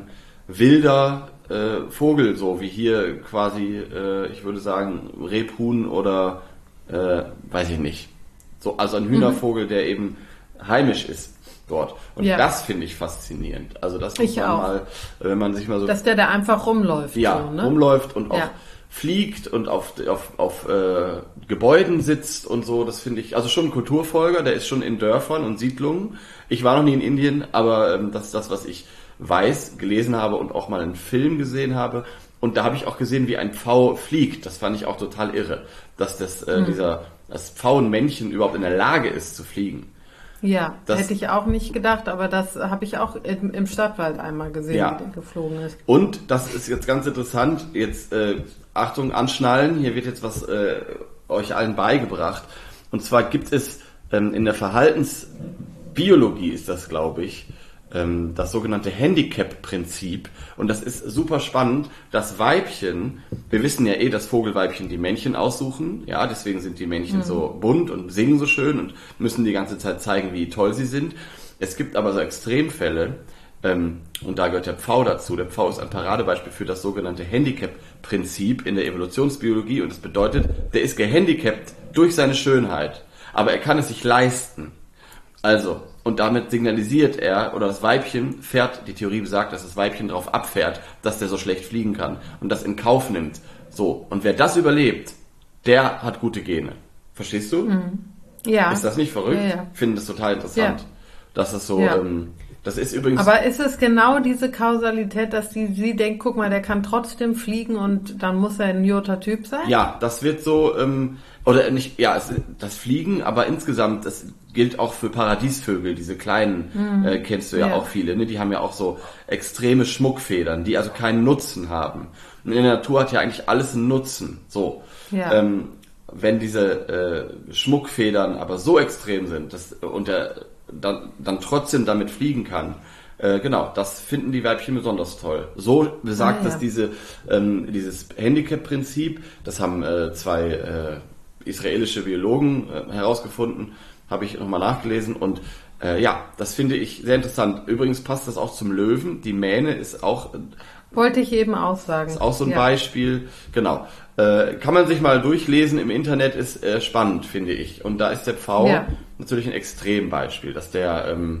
wilder äh, Vogel, so wie hier quasi, äh, ich würde sagen, Rebhuhn oder äh, weiß ich nicht. So, also ein Hühnervogel, mhm. der eben heimisch ist dort. Und ja. das finde ich faszinierend. Also das muss ich man auch. mal, wenn man sich mal so... Dass der da einfach rumläuft. Ja, so, ne? rumläuft und ja. auch fliegt und auf, auf, auf äh, Gebäuden sitzt und so, das finde ich, also schon ein Kulturfolger, der ist schon in Dörfern und Siedlungen. Ich war noch nie in Indien, aber ähm, das ist das, was ich weiß, gelesen habe und auch mal einen Film gesehen habe. Und da habe ich auch gesehen, wie ein Pfau fliegt. Das fand ich auch total irre, dass das äh, mhm. dieser das Pfauenmännchen überhaupt in der Lage ist zu fliegen. Ja, das hätte ich auch nicht gedacht, aber das habe ich auch im, im Stadtwald einmal gesehen, ja. wie der geflogen ist. Und das ist jetzt ganz interessant, jetzt äh, Achtung, anschnallen, hier wird jetzt was äh, euch allen beigebracht. Und zwar gibt es ähm, in der Verhaltensbiologie ist das, glaube ich, das sogenannte Handicap-Prinzip. Und das ist super spannend. Das Weibchen, wir wissen ja eh, dass Vogelweibchen die Männchen aussuchen. Ja, deswegen sind die Männchen mhm. so bunt und singen so schön und müssen die ganze Zeit zeigen, wie toll sie sind. Es gibt aber so Extremfälle, ähm, und da gehört der Pfau dazu. Der Pfau ist ein Paradebeispiel für das sogenannte Handicap-Prinzip in der Evolutionsbiologie. Und das bedeutet, der ist gehandicapt durch seine Schönheit. Aber er kann es sich leisten. Also, und damit signalisiert er, oder das Weibchen fährt, die Theorie besagt, dass das Weibchen darauf abfährt, dass der so schlecht fliegen kann und das in Kauf nimmt. So, und wer das überlebt, der hat gute Gene. Verstehst du? Mhm. Ja. Ist das nicht verrückt? Ja, ja. Ich finde das total interessant. Ja. Dass das so, ja. ähm, das ist übrigens... Aber ist es genau diese Kausalität, dass die, sie denkt, guck mal, der kann trotzdem fliegen und dann muss er ein Jota-Typ sein? Ja, das wird so, ähm, oder nicht, ja, es, das Fliegen, aber insgesamt, das gilt auch für Paradiesvögel, diese kleinen, mhm. äh, kennst du ja, ja auch viele, ne? Die haben ja auch so extreme Schmuckfedern, die also keinen Nutzen haben. Und in der Natur hat ja eigentlich alles einen Nutzen, so. Ja. Ähm, wenn diese äh, Schmuckfedern aber so extrem sind, dass, und der dann, dann trotzdem damit fliegen kann, äh, genau, das finden die Weibchen besonders toll. So besagt ah, ja. das diese, ähm, dieses Handicap-Prinzip, das haben äh, zwei äh, israelische Biologen äh, herausgefunden, habe ich nochmal nachgelesen und äh, ja, das finde ich sehr interessant. Übrigens passt das auch zum Löwen, die Mähne ist auch... Äh, Wollte ich eben auch sagen. Ist auch so ein ja. Beispiel, genau. Äh, kann man sich mal durchlesen im Internet, ist äh, spannend, finde ich. Und da ist der Pfau ja. natürlich ein Extrembeispiel, dass der ähm,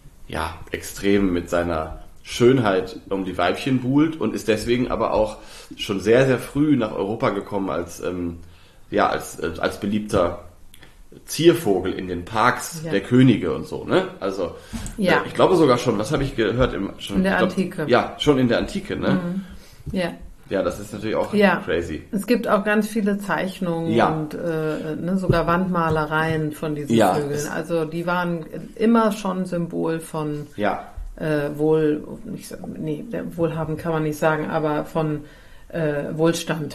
ja extrem mit seiner Schönheit um die Weibchen buhlt und ist deswegen aber auch schon sehr, sehr früh nach Europa gekommen als ähm, ja als äh, als beliebter Ziervogel in den Parks ja. der Könige und so, ne? Also ja. äh, ich glaube sogar schon, was habe ich gehört im schon in der glaub, Antike. Ja, schon in der Antike, ne? Mhm. Ja. Ja, das ist natürlich auch ja. crazy. Es gibt auch ganz viele Zeichnungen ja. und äh, ne, sogar Wandmalereien von diesen ja, Vögeln. Also die waren immer schon Symbol von ja. äh, wohl, nicht, nee, wohlhabend kann man nicht sagen, aber von äh, Wohlstand.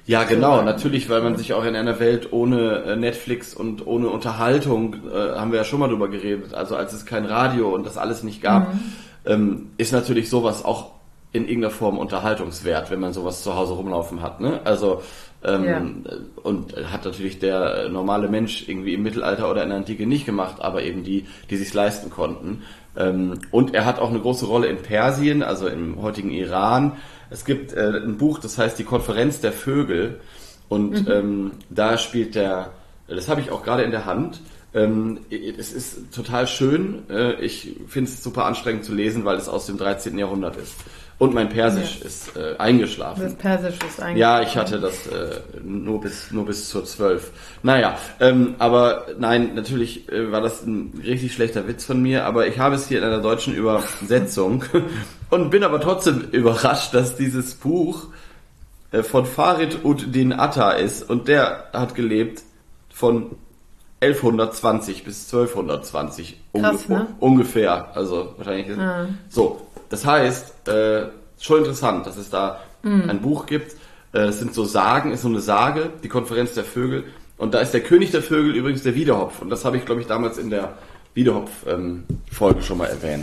Ja, genau, natürlich, weil man sich auch in einer Welt ohne Netflix und ohne Unterhaltung, äh, haben wir ja schon mal drüber geredet, also als es kein Radio und das alles nicht gab, mhm. ähm, ist natürlich sowas auch in irgendeiner Form unterhaltungswert, wenn man sowas zu Hause rumlaufen hat, ne? Also, ähm, ja. und hat natürlich der normale Mensch irgendwie im Mittelalter oder in der Antike nicht gemacht, aber eben die, die sich's leisten konnten. Ähm, und er hat auch eine große Rolle in Persien, also im heutigen Iran. Es gibt äh, ein Buch, das heißt Die Konferenz der Vögel und mhm. ähm, da spielt der, das habe ich auch gerade in der Hand, ähm, es ist total schön, äh, ich finde es super anstrengend zu lesen, weil es aus dem dreizehnten Jahrhundert ist und mein Persisch ja. ist äh, eingeschlafen. Das Persisch ist eingeschlafen. Ja, ich hatte das äh, nur bis nur bis zur zwölf. Naja, ähm, aber nein, natürlich äh, war das ein richtig schlechter Witz von mir, aber ich habe es hier in einer deutschen Übersetzung und bin aber trotzdem überrascht, dass dieses Buch äh, von Farid ud-Din Atta ist und der hat gelebt von elfhundertzwanzig bis zwölfhundertzwanzig. Krass, unge- ne? Ungefähr, also wahrscheinlich. Ah. So, das heißt, äh, schon interessant, dass es da mm. ein Buch gibt. Äh, es sind so Sagen, ist so eine Sage, die Konferenz der Vögel. Und da ist der König der Vögel übrigens der Wiedehopf. Und das habe ich, glaube ich, damals in der Wiedehopf-Folge ähm, schon mal erwähnt.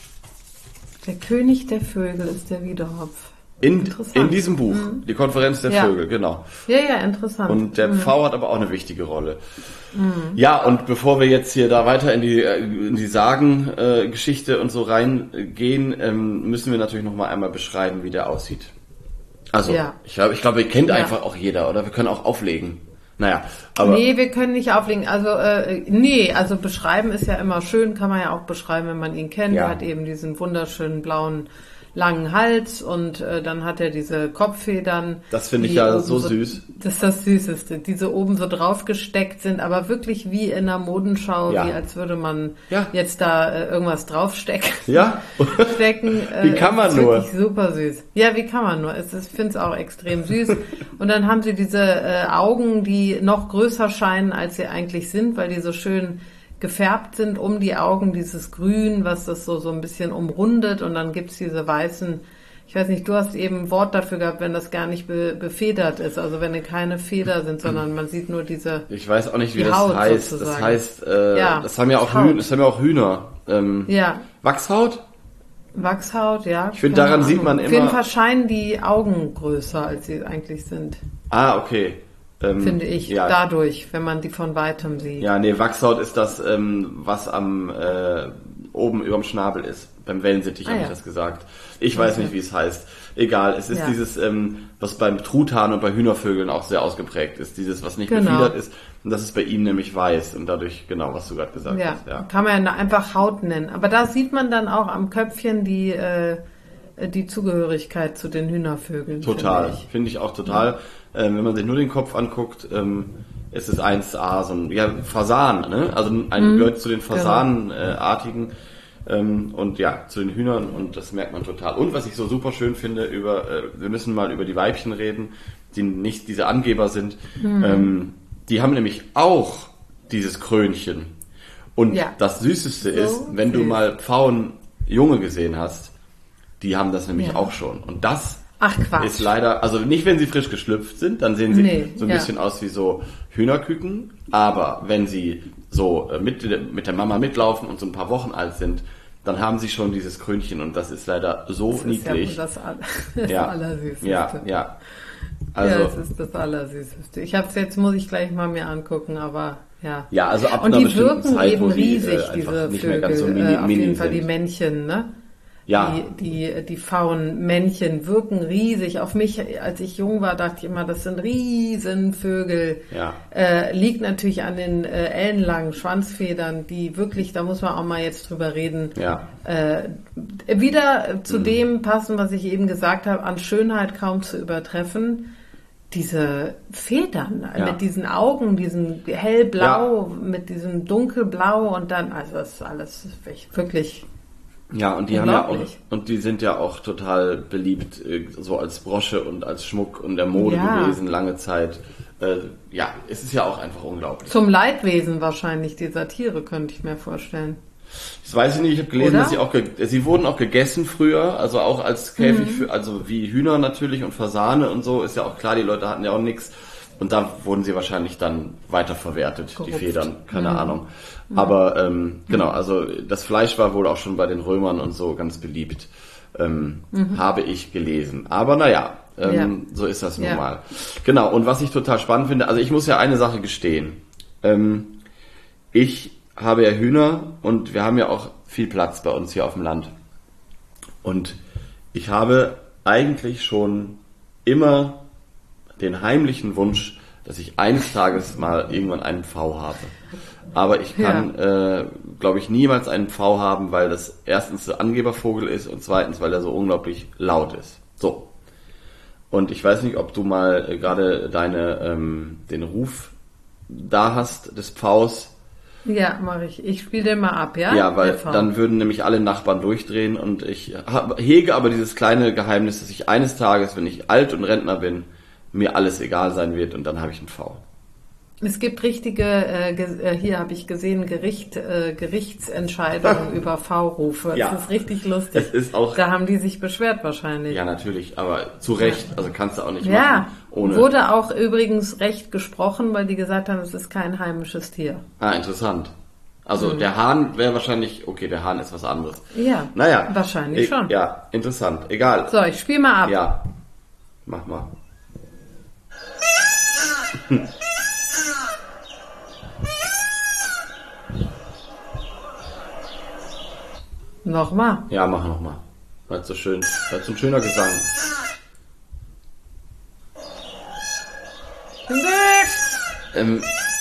Der König der Vögel ist der Wiedehopf. In, in diesem Buch, mhm. die Konferenz der ja. Vögel, genau. Ja, ja, interessant. Und der mhm. Pfau hat aber auch eine wichtige Rolle. Mhm. Ja, und bevor wir jetzt hier da weiter in die, in die Sagengeschichte äh, und so reingehen, ähm, müssen wir natürlich nochmal einmal beschreiben, wie der aussieht. Also, ja. ich, ich glaube, ihr kennt ja. einfach auch jeder, oder? Wir können auch auflegen. Naja, aber... Nee, wir können nicht auflegen. Also, äh, nee, also beschreiben ist ja immer schön, kann man ja auch beschreiben, wenn man ihn kennt. Ja. Er hat eben diesen wunderschönen blauen langen Hals und äh, dann hat er diese Kopffedern. Das finde ich ja so süß. Das ist das Süßeste. Die so oben so drauf gesteckt sind, aber wirklich wie in einer Modenschau, ja. wie als würde man ja. jetzt da äh, irgendwas draufstecken. Ja? Stecken. Äh, wie kann man ist nur? Wirklich super süß. Ja, wie kann man nur? Es ist, ich finde es auch extrem süß. Und dann haben sie diese äh, Augen, die noch größer scheinen, als sie eigentlich sind, weil die so schön gefärbt sind um die Augen, dieses Grün, was das so, so ein bisschen umrundet und dann gibt's diese weißen, ich weiß nicht, du hast eben ein Wort dafür gehabt, wenn das gar nicht be, befedert ist, also wenn keine Feder sind, sondern man sieht nur diese Ich weiß auch nicht, wie das Haut heißt. Sozusagen. Das heißt, äh, ja, das haben ja auch Hühner, das haben ja auch Hühner. Ähm, ja. Wachshaut? Wachshaut, ja. Ich finde, daran sieht man immer... Auf jeden Fall scheinen die Augen größer, als sie eigentlich sind. Ah, okay. Ähm, Finde ich, ja. dadurch, wenn man die von weitem sieht. Ja, nee, Wachshaut ist das, ähm, was am äh, oben überm Schnabel ist. Beim Wellensittich ah, habe ja. ich das gesagt. Ich okay. weiß nicht, wie es heißt. Egal, es ist ja. dieses, ähm, was beim Truthahn und bei Hühnervögeln auch sehr ausgeprägt ist. Dieses, was nicht genau. befiedert ist. Und das ist bei ihm nämlich weiß. Und dadurch, genau, was du gerade gesagt ja. hast. Ja, kann man ja einfach Haut nennen. Aber da sieht man dann auch am Köpfchen die... Äh, die Zugehörigkeit zu den Hühnervögeln. Total, finde ich. Find ich auch total. Ja. Ähm, wenn man sich nur den Kopf anguckt, ähm, ist es eins a, so ein ja, Fasan, ne? Also ein mhm. gehört zu den Fasanenartigen äh, ähm, und ja, zu den Hühnern und das merkt man total. Und was ich so super schön finde, über äh, wir müssen mal über die Weibchen reden, die nicht diese Angeber sind. Mhm. Ähm, die haben nämlich auch dieses Krönchen. Und ja. das Süßeste so ist, wenn süß. du mal Pfauenjunge gesehen hast, die haben das nämlich ja. auch schon. Und das Ach, Quatsch. ist leider, also nicht, wenn sie frisch geschlüpft sind, dann sehen sie nee, so ein ja. bisschen aus wie so Hühnerküken. Aber wenn sie so mit, mit der Mama mitlaufen und so ein paar Wochen alt sind, dann haben sie schon dieses Krönchen und das ist leider so das niedlich. Ist ja das, das ja. Allersüßeste. Ja, ja. Also, ja, das ist das Allersüßeste. Ich hab's jetzt, muss ich gleich mal mir angucken, aber ja. Ja, also ab und einer die wirken Zeit, eben sie, riesig, äh, diese nicht Vögel, mehr ganz so mini, äh, auf mini jeden Fall sind. die Männchen, ne? Ja. Die, die, die Pfauenmännchen wirken riesig. Auf mich, als ich jung war, dachte ich immer, das sind Riesenvögel. Ja. Äh, liegt natürlich an den äh, ellenlangen Schwanzfedern, die wirklich, da muss man auch mal jetzt drüber reden, ja. äh, wieder zu mhm. dem passen, was ich eben gesagt habe, an Schönheit kaum zu übertreffen. Diese Federn ja. mit diesen Augen, diesen hellblau, ja. mit diesem dunkelblau und dann, also das ist alles wirklich... Ja, und die haben ja auch, und die sind ja auch total beliebt, so als Brosche und als Schmuck und der Mode ja. gewesen, lange Zeit. Äh, ja, es ist ja auch einfach unglaublich. Zum Leidwesen wahrscheinlich dieser Tiere, könnte ich mir vorstellen. Das weiß ich nicht, ich habe gelesen, Oder? dass sie auch, ge- sie wurden auch gegessen früher, also auch als Käfig, für, also wie Hühner natürlich und Fasane und so, ist ja auch klar, die Leute hatten ja auch nichts. Und da wurden sie wahrscheinlich dann weiterverwertet, die Gerupft. Federn, keine Mhm. Ahnung. Aber ähm, genau, also das Fleisch war wohl auch schon bei den Römern und so ganz beliebt, ähm, Mhm. habe ich gelesen. Aber naja, ähm, Ja. so ist das nun Ja. mal. Genau, und was ich total spannend finde, also ich muss ja eine Sache gestehen. Ähm, ich habe ja Hühner und wir haben ja auch viel Platz bei uns hier auf dem Land. Und ich habe eigentlich schon immer den heimlichen Wunsch, dass ich eines Tages mal irgendwann einen Pfau habe. Aber ich kann, äh, glaube ich, niemals einen Pfau haben, weil das erstens der Angebervogel ist und zweitens, weil er so unglaublich laut ist. So. Und ich weiß nicht, ob du mal äh, gerade deine ähm, den Ruf da hast des Pfaus. Ja, mache ich. Ich spiele den mal ab, ja? Ja, weil Der Pfau. dann würden nämlich alle Nachbarn durchdrehen und ich hab, hege aber dieses kleine Geheimnis, dass ich eines Tages, wenn ich alt und Rentner bin, mir alles egal sein wird und dann habe ich einen Pfau. Es gibt richtige, äh, ge- äh, hier habe ich gesehen, Gericht, äh, Gerichtsentscheidungen über V-Rufe. Das Ja. ist richtig lustig. Es ist auch, Da haben die sich beschwert wahrscheinlich. ja natürlich, aber zu Recht, also kannst du auch nicht Ja, machen. Ohne. wurde auch übrigens recht gesprochen, weil die gesagt haben, es ist kein heimisches Tier. Ah, interessant. Also der Hahn wäre wahrscheinlich, okay, der Hahn ist was anderes. Ja, Naja. wahrscheinlich e- schon. Ja, interessant. Egal. So, ich spiele mal ab. Ja. Mach mal. Nochmal. Ja, mach noch mal. Weil so schön, weil so ein schöner Gesang. Ähm,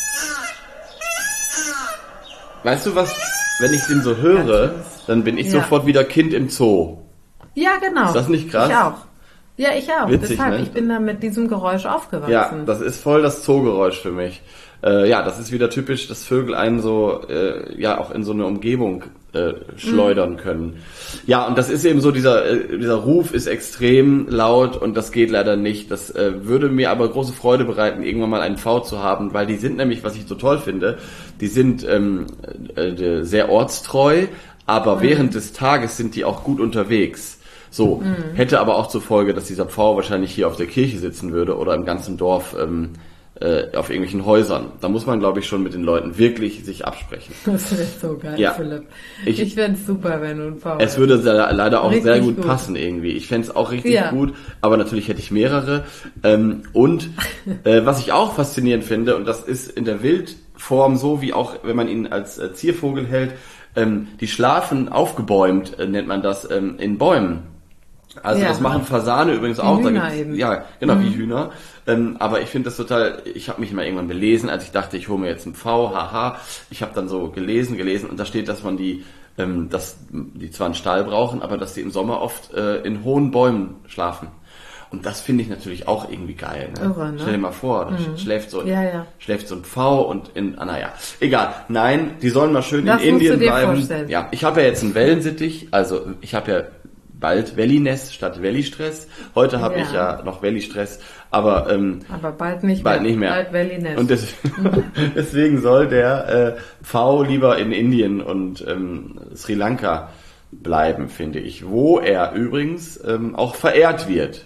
weißt du was? Wenn ich den so höre, dann bin ich Ja. sofort wieder Kind im Zoo. Ja, genau. Ist das nicht krass? Ich auch. Ja, ich auch. Witzig, Deshalb, ne? ich bin da mit diesem Geräusch aufgewachsen. Ja, das ist voll das Zoogeräusch für mich. Äh, ja, das ist wieder typisch, dass Vögel einen so, äh, ja, auch in so eine Umgebung äh, schleudern Mhm. können. Ja, und das ist eben so, dieser, äh, dieser Ruf ist extrem laut und das geht leider nicht. Das äh, würde mir aber große Freude bereiten, irgendwann mal einen Pfau zu haben, weil die sind nämlich, was ich so toll finde, die sind ähm, äh, sehr ortstreu, aber mhm. während des Tages sind die auch gut unterwegs. So, mhm. hätte aber auch zur Folge, dass dieser Pfau wahrscheinlich hier auf der Kirche sitzen würde oder im ganzen Dorf ähm, äh, auf irgendwelchen Häusern. Da muss man, glaube ich, schon mit den Leuten wirklich sich absprechen. Das wäre so geil, Ja. Philipp. Ich- Ich, fände es super, wenn du ein Pfau Es würde sehr, leider auch Richtig sehr gut, gut. passen irgendwie. Ich fände es auch richtig Ja. gut, aber natürlich hätte ich mehrere. Ähm, und äh, was ich auch faszinierend finde, und das ist in der Wildform so, wie auch wenn man ihn als äh, Ziervogel hält, ähm, die schlafen aufgebäumt, äh, nennt man das, ähm, in Bäumen. Also Ja. das machen Fasane übrigens Wie auch. Da Hühner gibt's- eben. Ja, genau, wie Hühner. Ähm, aber ich finde das total, ich habe mich mal irgendwann belesen, als ich dachte, ich hole mir jetzt einen Pfau, haha. Ich habe dann so gelesen, gelesen und da steht, dass man die, ähm, dass die zwar einen Stall brauchen, aber dass die im Sommer oft äh, in hohen Bäumen schlafen. Und das finde ich natürlich auch irgendwie geil. Ne? Irre, ne? Stell dir mal vor, da sch- schläft so, Ja, ja. schläft so ein Pfau und in, ah, naja, egal. Nein, die sollen mal schön Das in musst du Indien dir bleiben. vorstellen. Ja, ich habe ja jetzt einen Wellensittich, also ich habe ja bald Valley-Nest statt Valley-Stress. Heute habe Ja. ich ja noch Valley-Stress, aber ähm, Aber bald nicht bald mehr. nicht mehr. Bald Valley Nest. Und des, deswegen soll der äh, Pfau lieber in Indien und ähm, Sri Lanka bleiben, finde ich. Wo er übrigens ähm, auch verehrt wird.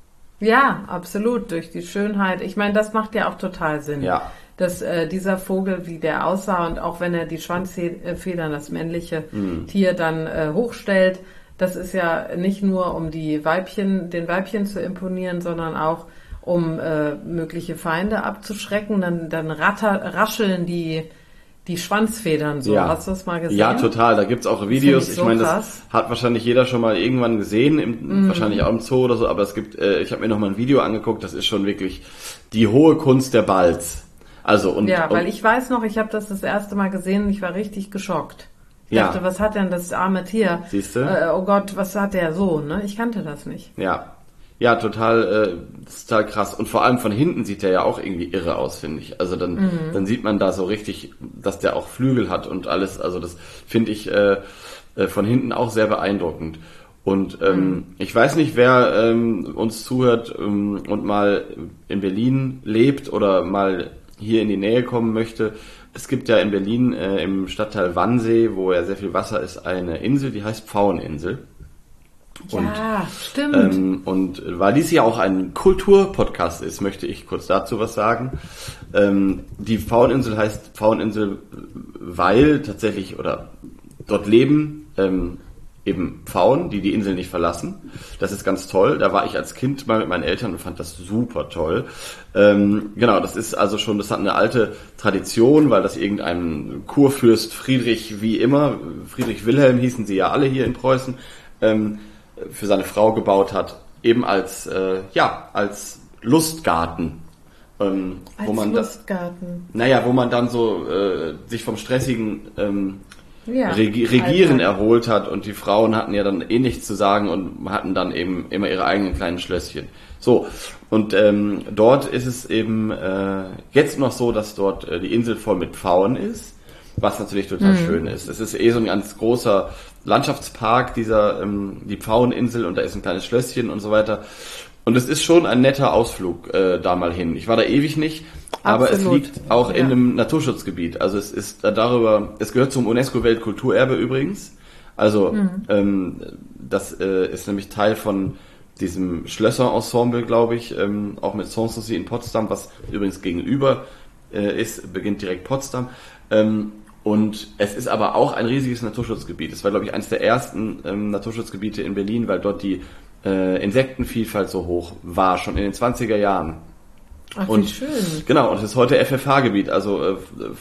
Ja, absolut, durch die Schönheit. Ich meine, das macht ja auch total Sinn. Ja. Dass äh, dieser Vogel, wie der aussah und auch wenn er die Schwanzfedern, das männliche Mhm. Tier dann äh, hochstellt, das ist ja nicht nur um die Weibchen, den Weibchen zu imponieren, sondern auch um äh, mögliche Feinde abzuschrecken. Dann, dann ratter, rascheln die, die Schwanzfedern so. Ja. Hast du das mal gesehen? Ja, total. Da gibt's auch Videos. Finde ich Ich so meine, das krass. hat wahrscheinlich jeder schon mal irgendwann gesehen, im, Mhm. wahrscheinlich auch im Zoo oder so. Aber es gibt, äh, ich habe mir noch mal ein Video angeguckt. Das ist schon wirklich die hohe Kunst der Balz. Also und Ja, weil und, ich weiß noch, ich habe das das erste Mal gesehen und ich war richtig geschockt. Ich Ja. dachte, was hat denn das arme Tier? Siehste? Äh, oh Gott, was hat der so, ne? Ich kannte das nicht. Ja, ja, total, äh, das ist total krass. Und vor allem von hinten sieht der ja auch irgendwie irre aus, finde ich. Also dann, Mhm. dann sieht man da so richtig, dass der auch Flügel hat und alles. Also das finde ich äh, äh, von hinten auch sehr beeindruckend. Und ähm, Mhm. ich weiß nicht, wer ähm, uns zuhört ähm, und mal in Berlin lebt oder mal hier in die Nähe kommen möchte Es gibt ja in Berlin äh, im Stadtteil Wannsee, wo ja sehr viel Wasser ist, eine Insel, die heißt Pfaueninsel. Und, ja, stimmt. Ähm, und weil dies ja auch ein Kulturpodcast ist, möchte ich kurz dazu was sagen. Ähm, die Pfaueninsel heißt Pfaueninsel, weil tatsächlich, oder dort leben ähm, eben Pfauen, die die Insel nicht verlassen. Das ist ganz toll. Da war ich als Kind mal mit meinen Eltern und fand das super toll. Ähm, genau, das ist also schon, das hat eine alte Tradition, weil das irgendein Kurfürst Friedrich, wie immer, Friedrich Wilhelm hießen sie ja alle hier in Preußen, ähm, für seine Frau gebaut hat, eben als äh, ja als Lustgarten, ähm, als wo man Lustgarten. Da, naja, wo man dann so äh, sich vom stressigen ähm, ja, Regi- Regieren Alter. erholt hat und die Frauen hatten ja dann eh nichts zu sagen und hatten dann eben immer ihre eigenen kleinen Schlösschen. So, und ähm, dort ist es eben äh, jetzt noch so, dass dort äh, die Insel voll mit Pfauen ist, was natürlich total mhm. schön ist. Es ist eh so ein ganz großer Landschaftspark, dieser ähm, die Pfaueninsel, und da ist ein kleines Schlösschen und so weiter. Und es ist schon ein netter Ausflug äh, da mal hin. Ich war da ewig nicht, aber Absolut. Es liegt auch ja. in einem Naturschutzgebiet. Also es ist äh, darüber, es gehört zum UNESCO-Weltkulturerbe übrigens. Also mhm. ähm, das äh, ist nämlich Teil von diesem Schlösserensemble, glaube ich, ähm, auch mit Sanssouci in Potsdam, was übrigens gegenüber äh, ist, beginnt direkt Potsdam. Ähm, Und es ist aber auch ein riesiges Naturschutzgebiet. Es war, glaube ich, eines der ersten ähm, Naturschutzgebiete in Berlin, weil dort die äh, Insektenvielfalt so hoch war, schon in den zwanziger Jahren. Ach, und, wie schön. Genau, und es ist heute F F H-Gebiet, also äh,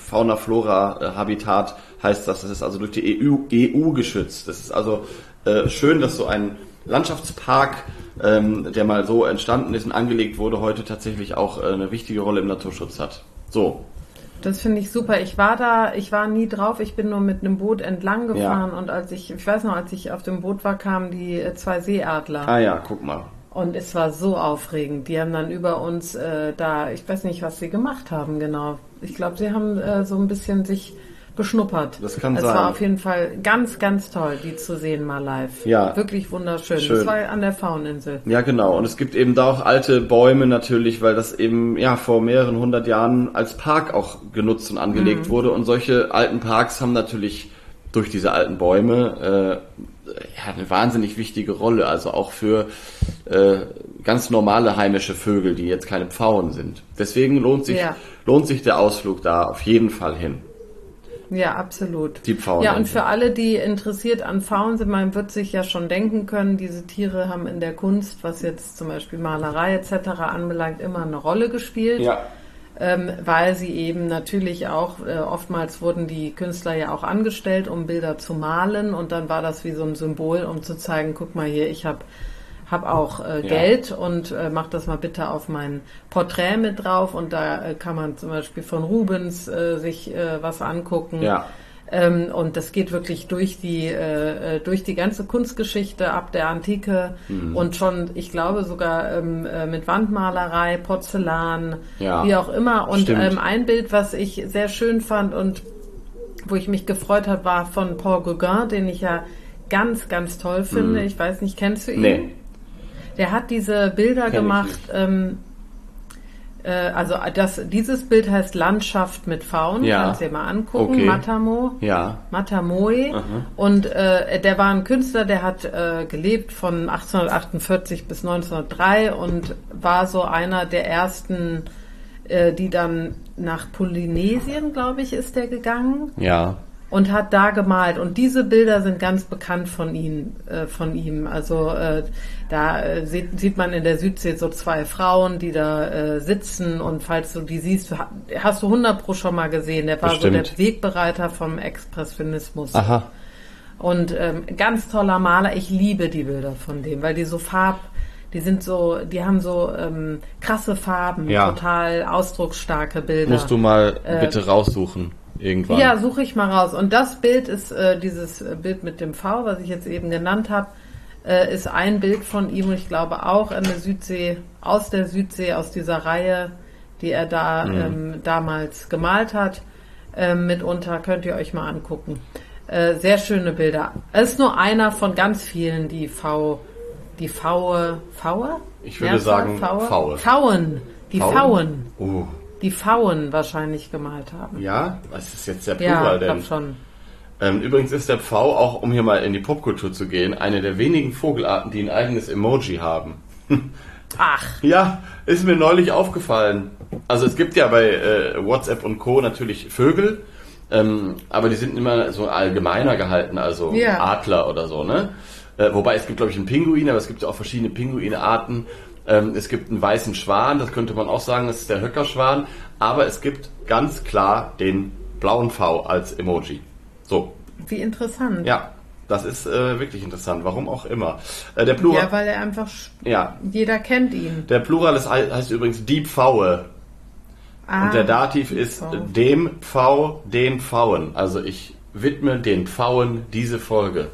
Fauna-Flora-Habitat heißt das. Das ist also durch die E U, E U geschützt. Das ist also äh, schön, dass so ein Landschaftspark, ähm, der mal so entstanden ist und angelegt wurde, heute tatsächlich auch äh, eine wichtige Rolle im Naturschutz hat. So. Das finde ich super. Ich war da, ich war nie drauf, ich bin nur mit einem Boot entlang gefahren ja. und als ich, ich weiß noch, als ich auf dem Boot war, kamen die äh, zwei Seeadler. Ah ja, guck mal. Und es war so aufregend. Die haben dann über uns äh, da, ich weiß nicht, was sie gemacht haben genau. Ich glaube, sie haben äh, so ein bisschen sich beschnuppert. Das kann es sein. Es war auf jeden Fall ganz, ganz toll, die zu sehen mal live. Ja. Wirklich wunderschön. Schön. Das war an der Pfaueninsel. Ja, genau. Und es gibt eben da auch alte Bäume natürlich, weil das eben ja vor mehreren hundert Jahren als Park auch genutzt und angelegt mhm. wurde. Und solche alten Parks haben natürlich durch diese alten Bäume äh, ja, eine wahnsinnig wichtige Rolle. Also auch für äh, ganz normale heimische Vögel, die jetzt keine Pfauen sind. Deswegen lohnt sich, ja. lohnt sich der Ausflug da auf jeden Fall hin. Ja, absolut. Die Pfauen. Ja, und für alle, die interessiert an Pfauen sind, man wird sich ja schon denken können, diese Tiere haben in der Kunst, was jetzt zum Beispiel Malerei et cetera anbelangt, immer eine Rolle gespielt. Ja. Ähm, weil sie eben natürlich auch, äh, oftmals wurden die Künstler ja auch angestellt, um Bilder zu malen, und dann war das wie so ein Symbol, um zu zeigen, guck mal hier, ich habe hab auch äh, ja. Geld und äh, mach das mal bitte auf mein Porträt mit drauf, und da äh, kann man zum Beispiel von Rubens äh, sich äh, was angucken. Ja. Ähm, und das geht wirklich durch die äh, durch die ganze Kunstgeschichte ab der Antike mhm. und schon, ich glaube sogar ähm, äh, mit Wandmalerei, Porzellan, ja. wie auch immer. Und ähm, ein Bild, was ich sehr schön fand und wo ich mich gefreut habe, war von Paul Gauguin, den ich ja ganz, ganz toll finde. Mhm. Ich weiß nicht, kennst du ihn? Nee. Der hat diese Bilder Kenn gemacht, ähm, äh, also das, dieses Bild heißt Landschaft mit Pfauen, ja. kannst du dir mal angucken, okay. Matamo, ja. Matamoe. Aha. Und äh, der war ein Künstler, der hat äh, gelebt von achtzehnhundertachtundvierzig bis neunzehnhundertdrei und war so einer der ersten, äh, die dann nach Polynesien, glaube ich, ist der gegangen. Ja. Und hat da gemalt, und diese Bilder sind ganz bekannt von ihm. Äh, von ihm. Also äh, da äh, sieht, sieht man in der Südsee so zwei Frauen, die da äh, sitzen, und falls du die siehst, hast du hundert Pro schon mal gesehen. Der war Bestimmt. so der Wegbereiter vom Expressionismus. Aha. Und ähm, ganz toller Maler. Ich liebe die Bilder von dem, weil die so Farb, die sind so, die haben so ähm, krasse Farben, ja. total ausdrucksstarke Bilder. Musst du mal äh, bitte raussuchen. Irgendwann. Ja, suche ich mal raus. Und das Bild ist, äh, dieses Bild mit dem V, was ich jetzt eben genannt habe, äh, ist ein Bild von ihm, und ich glaube auch in der Südsee, aus der Südsee, aus dieser Reihe, die er da mhm. ähm, damals gemalt hat. Ähm, mitunter könnt ihr euch mal angucken. Äh, sehr schöne Bilder. Es ist nur einer von ganz vielen, die V, die Faue, Faue? Ich würde Mehrzahl? sagen Faue? Faue. Fauen. Die Fauen. Oh. die Pfauen wahrscheinlich gemalt haben. Ja? Was ist jetzt der Plural ja, denn? Ja, ich glaube schon. Ähm, übrigens ist der Pfau, auch um hier mal in die Popkultur zu gehen, eine der wenigen Vogelarten, die ein eigenes Emoji haben. Ach. Ja, ist mir neulich aufgefallen. Also es gibt ja bei äh, WhatsApp und Co. natürlich Vögel, ähm, aber die sind immer so allgemeiner gehalten, also ja. Adler oder so, ne? Äh, wobei es gibt, glaube ich, einen Pinguin, aber es gibt ja auch verschiedene Pinguinarten. Ähm, es gibt einen weißen Schwan, das könnte man auch sagen, das ist der Höckerschwan. Aber es gibt ganz klar den blauen V als Emoji. So. Wie interessant. Ja, das ist äh, wirklich interessant. Warum auch immer. Äh, der Plural, ja, weil er einfach... Ja. Jeder kennt ihn. Der Plural ist, heißt übrigens die Pfaue. Ah, und der Dativ ist Pfau. Dem Pfau, den Pfauen. Also ich widme den Pfauen diese Folge.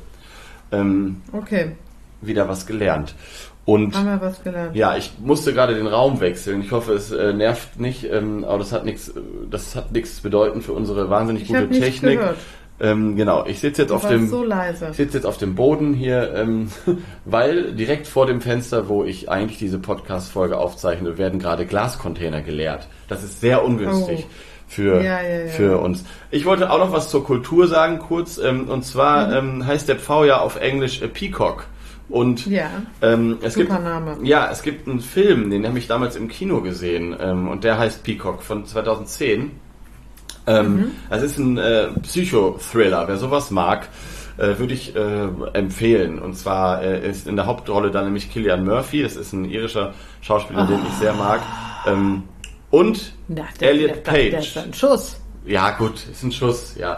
Ähm, okay. Wieder was gelernt. Und haben wir was gelernt. Ja, ich musste gerade den Raum wechseln. Ich hoffe, es äh, nervt nicht, ähm, aber das hat nichts, das hat nichts bedeuten für unsere wahnsinnig ich gute Technik. Gehört. Ähm, genau, ich sitze jetzt du auf dem, so leise. ich sitze jetzt auf dem Boden hier, ähm, weil direkt vor dem Fenster, wo ich eigentlich diese Podcast-Folge aufzeichne, werden gerade Glascontainer geleert. Das ist sehr ungünstig. Oh. Für, ja, ja, ja. für uns. Ich wollte auch noch was zur Kultur sagen, kurz. Ähm, und zwar mhm. ähm, heißt der Pfau ja auf Englisch äh, Peacock. Und ja, ähm, es super gibt, Name. Ja, es gibt einen Film, den habe ich damals im Kino gesehen. Ähm, und der heißt Peacock von zweitausendzehn. Ähm, mhm. Das ist ein äh, Psychothriller. Wer sowas mag, äh, würde ich äh, empfehlen. Und zwar äh, ist in der Hauptrolle dann nämlich Cillian Murphy. Das ist ein irischer Schauspieler, oh. den ich sehr mag. Ähm, Und Na, der, Elliot der, Page. Der ist ein Schuss. Ja, gut, ist ein Schuss, ja.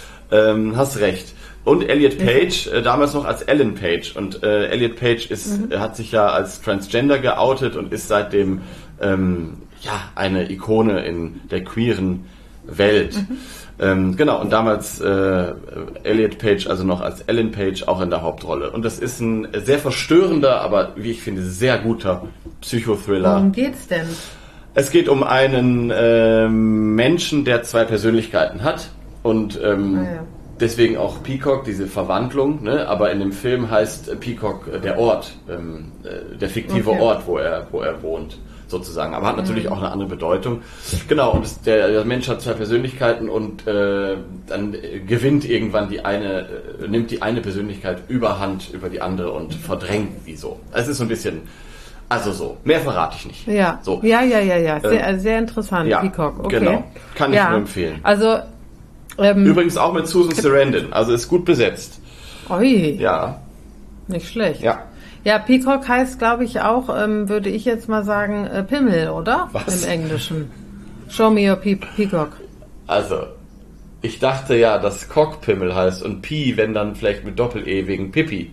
Ähm, hast recht. Und Elliot Page, äh, damals noch als Ellen Page. Und äh, Elliot Page ist, mhm. hat sich ja als Transgender geoutet und ist seitdem ähm, ja, eine Ikone in der queeren Welt. Mhm. Ähm, genau, und damals äh, Elliot Page, also noch als Ellen Page, auch in der Hauptrolle. Und das ist ein sehr verstörender, aber wie ich finde, sehr guter Psychothriller. Worum geht's denn? Es geht um einen äh, Menschen, der zwei Persönlichkeiten hat und ähm, ah, ja. deswegen auch Peacock, diese Verwandlung, ne? Aber in dem Film heißt Peacock der Ort, ähm, äh, der fiktive okay. Ort, wo er, wo er wohnt, sozusagen. Aber hat natürlich mhm. auch eine andere Bedeutung. Genau, und es, der, der Mensch hat zwei Persönlichkeiten und äh, dann gewinnt irgendwann die eine, äh, nimmt die eine Persönlichkeit Überhand über die andere und verdrängt die so. Es ist so ein bisschen... Also so, mehr verrate ich nicht. Ja, so. ja, ja, ja, ja. Sehr, ähm, sehr interessant, ja, Peacock. Okay. Genau, kann ich ja. nur empfehlen. Also ähm, übrigens auch mit Susan Sarandon, also ist gut besetzt. Ui. Ja. Nicht schlecht. Ja. Ja, Peacock heißt, glaube ich, auch, ähm, würde ich jetzt mal sagen, äh, Pimmel, oder? Was? Im Englischen. Show me your pe- Peacock. Also, ich dachte ja, dass Cockpimmel heißt und Pi, wenn dann vielleicht mit Doppel-E wegen Pippi.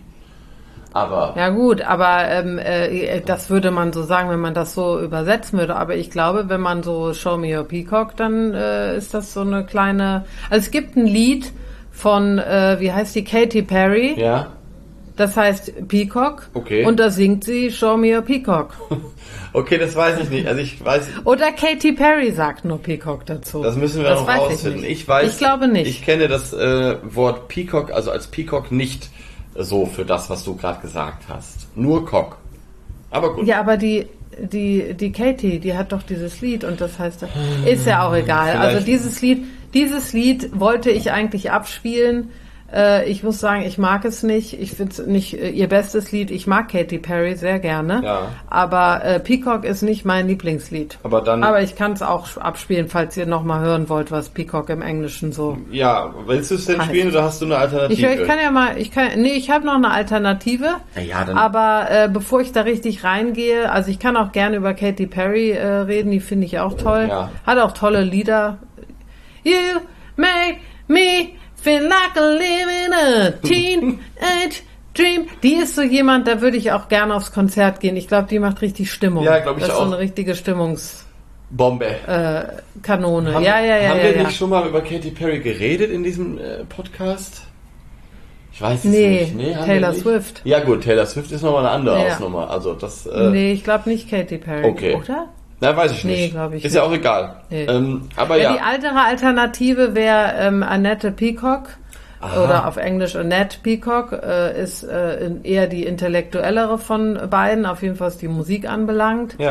Aber ja gut, aber ähm, äh, das würde man so sagen, wenn man das so übersetzen würde. Aber ich glaube, wenn man so Show Me Your Peacock, dann äh, ist das so eine kleine... Also es gibt ein Lied von, äh, wie heißt die, Katy Perry. Ja. Das heißt Peacock. Okay. Und da singt sie Show Me Your Peacock. Okay, das weiß ich nicht. Also ich weiß. Oder Katy Perry sagt nur Peacock dazu. Das müssen wir das noch weiß rausfinden. Ich, ich weiß. Ich glaube nicht. Ich kenne das äh, Wort Peacock, also als Peacock nicht so für das, was du gerade gesagt hast. Nur Cock. Aber gut. Ja, aber die, die, die Katy, die hat doch dieses Lied und das heißt, ist ja auch egal. Vielleicht. Also dieses Lied, dieses Lied wollte ich eigentlich abspielen. Äh, ich muss sagen, ich mag es nicht. Ich finde es nicht äh, ihr bestes Lied. Ich mag Katy Perry sehr gerne. Ja. Aber äh, Peacock ist nicht mein Lieblingslied. Aber dann. Aber ich kann es auch abspielen, falls ihr nochmal hören wollt, was Peacock im Englischen so. Ja, willst du es denn heißt. spielen oder hast du eine Alternative? Ich, ich kann ja mal, ich kann, nee, ich habe noch eine Alternative. Na ja, dann. Aber äh, bevor ich da richtig reingehe, also ich kann auch gerne über Katy Perry äh, reden. Die finde ich auch toll. Ja. Hat auch tolle Lieder. You make me feel like I live in a teenage dream. Die ist so jemand, da würde ich auch gerne aufs Konzert gehen. Ich glaube, die macht richtig Stimmung. Ja, glaube ich auch. Das ist so eine richtige Stimmungs... Bombe. Äh, Kanone. Haben, ja, ja, ja. Haben ja, wir ja. nicht schon mal über Katy Perry geredet in diesem äh, Podcast? Ich weiß es nee, nicht. Nee, Taylor Swift. Ja gut, Taylor Swift ist nochmal eine andere ja. Ausnummer. Also das. Äh, nee, ich glaube nicht Katy Perry. Okay. Oder? Na, weiß ich nicht. Nee, glaube ich Ist nicht. ja auch egal. Nee. Ähm, aber ja, ja. Die andere Alternative wäre ähm, Annette Peacock. Aha. Oder auf Englisch Annette Peacock, äh, ist äh, eher die intellektuellere von beiden, auf jeden Fall was die Musik anbelangt. Ja.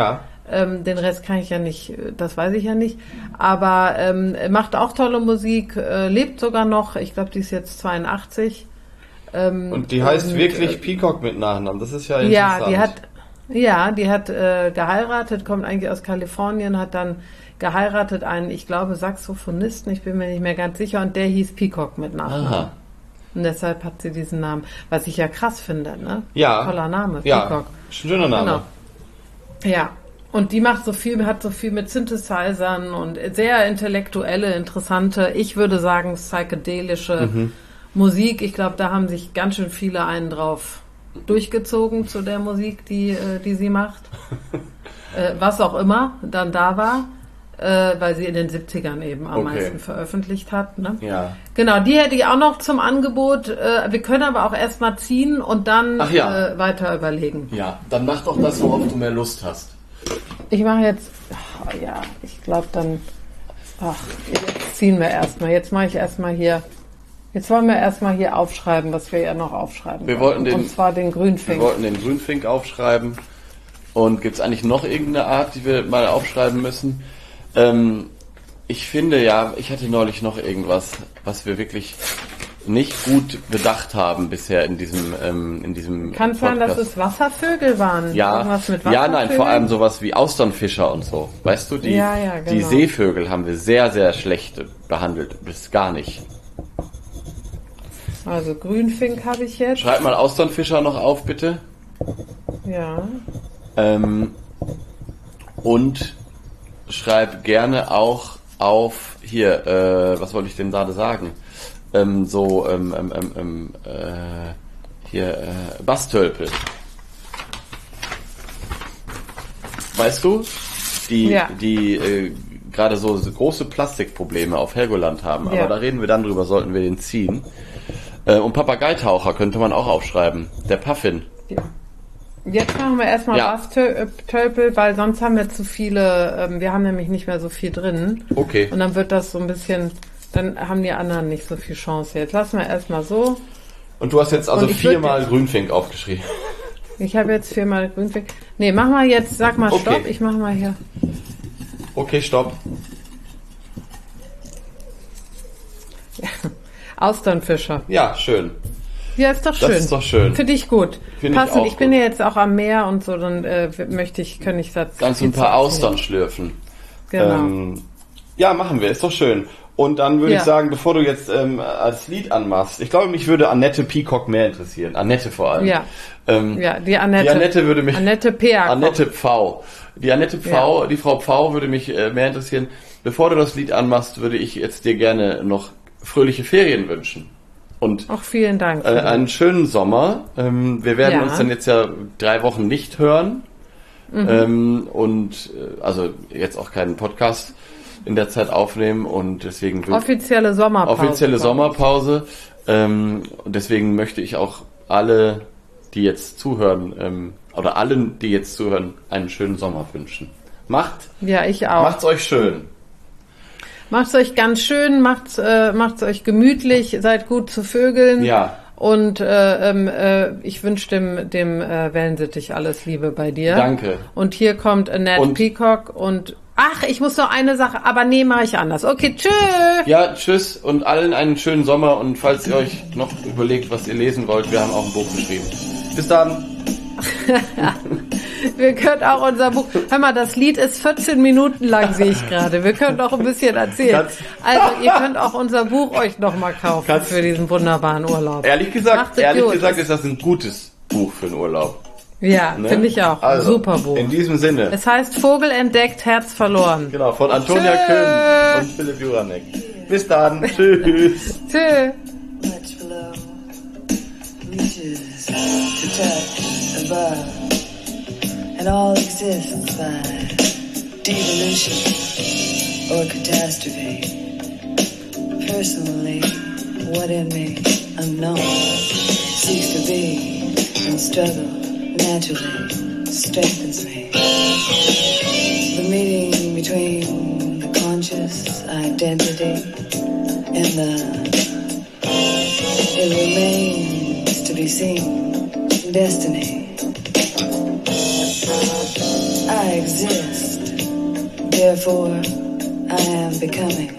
Ähm, den Rest kann ich ja nicht, das weiß ich ja nicht. Aber ähm, macht auch tolle Musik, äh, lebt sogar noch. Ich glaube, die ist jetzt zweiundachtzig. Ähm, und die heißt und, wirklich äh, Peacock mit Nachnamen. Das ist ja interessant. Ja, die hat, ja, die hat äh, geheiratet, kommt eigentlich aus Kalifornien, hat dann geheiratet einen, ich glaube, Saxophonisten, ich bin mir nicht mehr ganz sicher, und der hieß Peacock mit Nachnamen. Aha. Und deshalb hat sie diesen Namen, was ich ja krass finde, ne? Ja. Toller Name, ja. Peacock. Schöner Name. Genau. Ja. Und die macht so viel, hat so viel mit Synthesizern und sehr intellektuelle, interessante, ich würde sagen, psychedelische mhm. Musik. Ich glaube, da haben sich ganz schön viele einen drauf durchgezogen zu der Musik, die, die sie macht. äh, was auch immer dann da war. Äh, weil sie in den siebzigern eben am okay. meisten veröffentlicht hat. Ne? Ja. Genau, die hätte ich auch noch zum Angebot. Äh, wir können aber auch erstmal ziehen und dann ja. äh, weiter überlegen. Ja, dann mach doch das, worauf du mehr Lust hast. Ich mache jetzt, oh ja, ich glaube dann, ach, jetzt ziehen wir erstmal. Jetzt mache ich erstmal hier, jetzt wollen wir erstmal hier aufschreiben, was wir ja noch aufschreiben wir wollten. Den, und zwar den Grünfink. Wir wollten den Grünfink aufschreiben. Und gibt es eigentlich noch irgendeine Art, die wir mal aufschreiben müssen? Ähm, ich finde ja, ich hatte neulich noch irgendwas, was wir wirklich nicht gut bedacht haben bisher in diesem ähm, in diesem Kann sein, dass es Wasservögel waren. Ja, mit ja, nein, vor allem sowas wie Austernfischer und so. Weißt du, die, ja, ja, genau. die Seevögel haben wir sehr, sehr schlecht behandelt, bis gar nicht. Also Grünfink habe ich jetzt. Schreib mal Austernfischer noch auf, bitte. Ja. Ähm, und schreib gerne auch auf, hier, äh, was wollte ich denn gerade sagen? Ähm, so, ähm, ähm, ähm, äh, hier, äh, Bastölpel. Weißt du? Die, ja. die äh, gerade so große Plastikprobleme auf Helgoland haben. Aber ja. da reden wir dann drüber, sollten wir den ziehen. Äh, und Papageitaucher könnte man auch aufschreiben. Der Puffin. Ja. Jetzt machen wir erstmal ja. Bastölpel, weil sonst haben wir zu viele, ähm, wir haben nämlich nicht mehr so viel drin. Okay. Und dann wird das so ein bisschen, dann haben die anderen nicht so viel Chance. Jetzt lassen wir erstmal so. Und du hast jetzt also viermal Grünfink aufgeschrieben. Ich habe jetzt viermal Grünfink. Nee, mach mal jetzt, sag mal Stopp, okay. Ich mach mal hier. Okay, Stopp. Ja. Austernfischer. Ja, schön. Ja, ist doch schön. Das ist doch schön. Finde ich gut. Find Passend, ich, auch ich bin gut. ja jetzt auch am Meer und so, dann äh, möchte ich, kann ich das. Dann so ein paar Austern schlürfen. Genau. Ähm, ja, machen wir, ist doch schön. Und dann würde ja. ich sagen, bevor du jetzt ähm, als Lied anmachst, ich glaube, mich würde Annette Peacock mehr interessieren. Annette vor allem. Ja, ähm, ja die Annette. Die Annette würde mich... Annette Peacock. Annette Pfau. Die Annette Pfau, ja. die Frau Pfau würde mich äh, mehr interessieren. Bevor du das Lied anmachst, würde ich jetzt dir gerne noch fröhliche Ferien wünschen. Und auch vielen Dank. Äh, einen schönen Sommer. Ähm, wir werden ja. uns dann jetzt ja drei Wochen nicht hören. Mhm. Ähm, und äh, also jetzt auch keinen Podcast in der Zeit aufnehmen und deswegen offizielle Sommerpause. Offizielle Sommerpause. Ähm, und deswegen möchte ich auch alle, die jetzt zuhören, ähm, oder allen, die jetzt zuhören, einen schönen Sommer wünschen. Macht, ja, ich auch. Macht's euch schön. Macht's euch ganz schön, macht's, äh, macht's euch gemütlich, seid gut zu Vögeln. Ja. Und äh, äh, ich wünsche dem, dem äh, Wellensittich alles Liebe bei dir. Danke. Und hier kommt Annette und Peacock und ach, ich muss noch eine Sache, aber nee, mache ich anders. Okay, tschüss. Ja, tschüss und allen einen schönen Sommer und falls ihr euch noch überlegt, was ihr lesen wollt, wir haben auch ein Buch geschrieben. Bis dann. Wir können auch unser Buch... Hör mal, das Lied ist vierzehn Minuten lang, sehe ich gerade. Wir können auch ein bisschen erzählen. Also ihr könnt auch unser Buch euch nochmal kaufen Kannst für diesen wunderbaren Urlaub. Ehrlich gesagt, ehrlich gesagt ist das ein gutes Buch für einen Urlaub. Ja, ne? Finde ich auch. Also, super Buch. In diesem Sinne. Es heißt Vogel entdeckt, Herz verloren. Genau, von Antonia Köhn und Philipp Juranek. Bis dann. Tschüss. Tschüss. And all exists by devolution or catastrophe. Personally, what in me unknown seeks to be and struggle naturally strengthens me. The meeting between the conscious identity and the it remains to be seen destiny. I exist Therefore, I am becoming.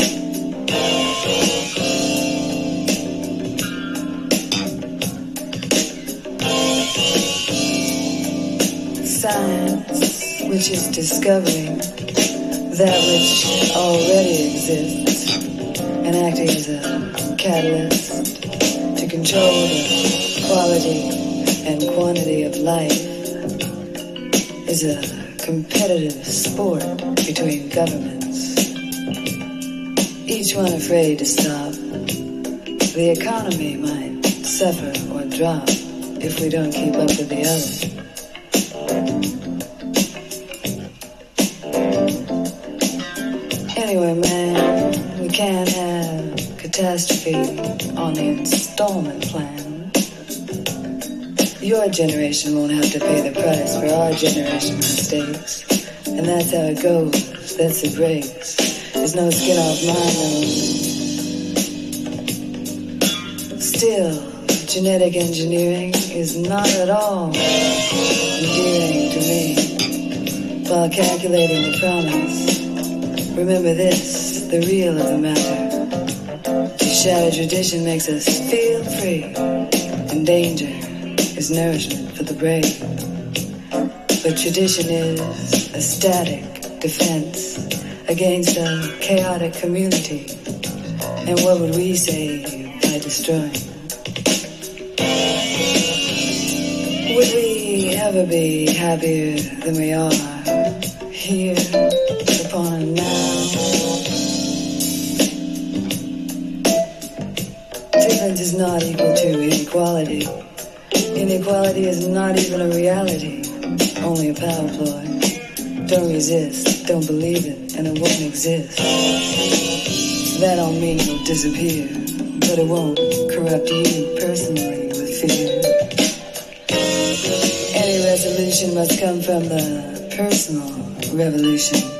Science, which is discovering that which already exists and acting as a catalyst to control the quality and quantity of life, is a competitive sport between governments, each one afraid to stop. The economy might suffer or drop if we don't keep up with the others. Anyway, man, we can't have catastrophe on the installment plan. Your generation won't have to pay the price for our generation's mistakes. And that's how it goes, that's the breaks. There's no skin off my nose. Still, genetic engineering is not at all endearing to me. While calculating the promise, remember this, the real of the matter. To shatter tradition makes us feel free, and danger is nourishment for the brave. But tradition is a static defense against a chaotic community. And what would we say by destroying? Would we ever be happier than we are here upon now? Difference is not equal to inequality. Inequality is not even a reality, only a power ploy. Don't resist, don't believe it, and it won't exist. That don't mean it'll disappear, but it won't corrupt you personally with fear. Any resolution must come from the personal revolution.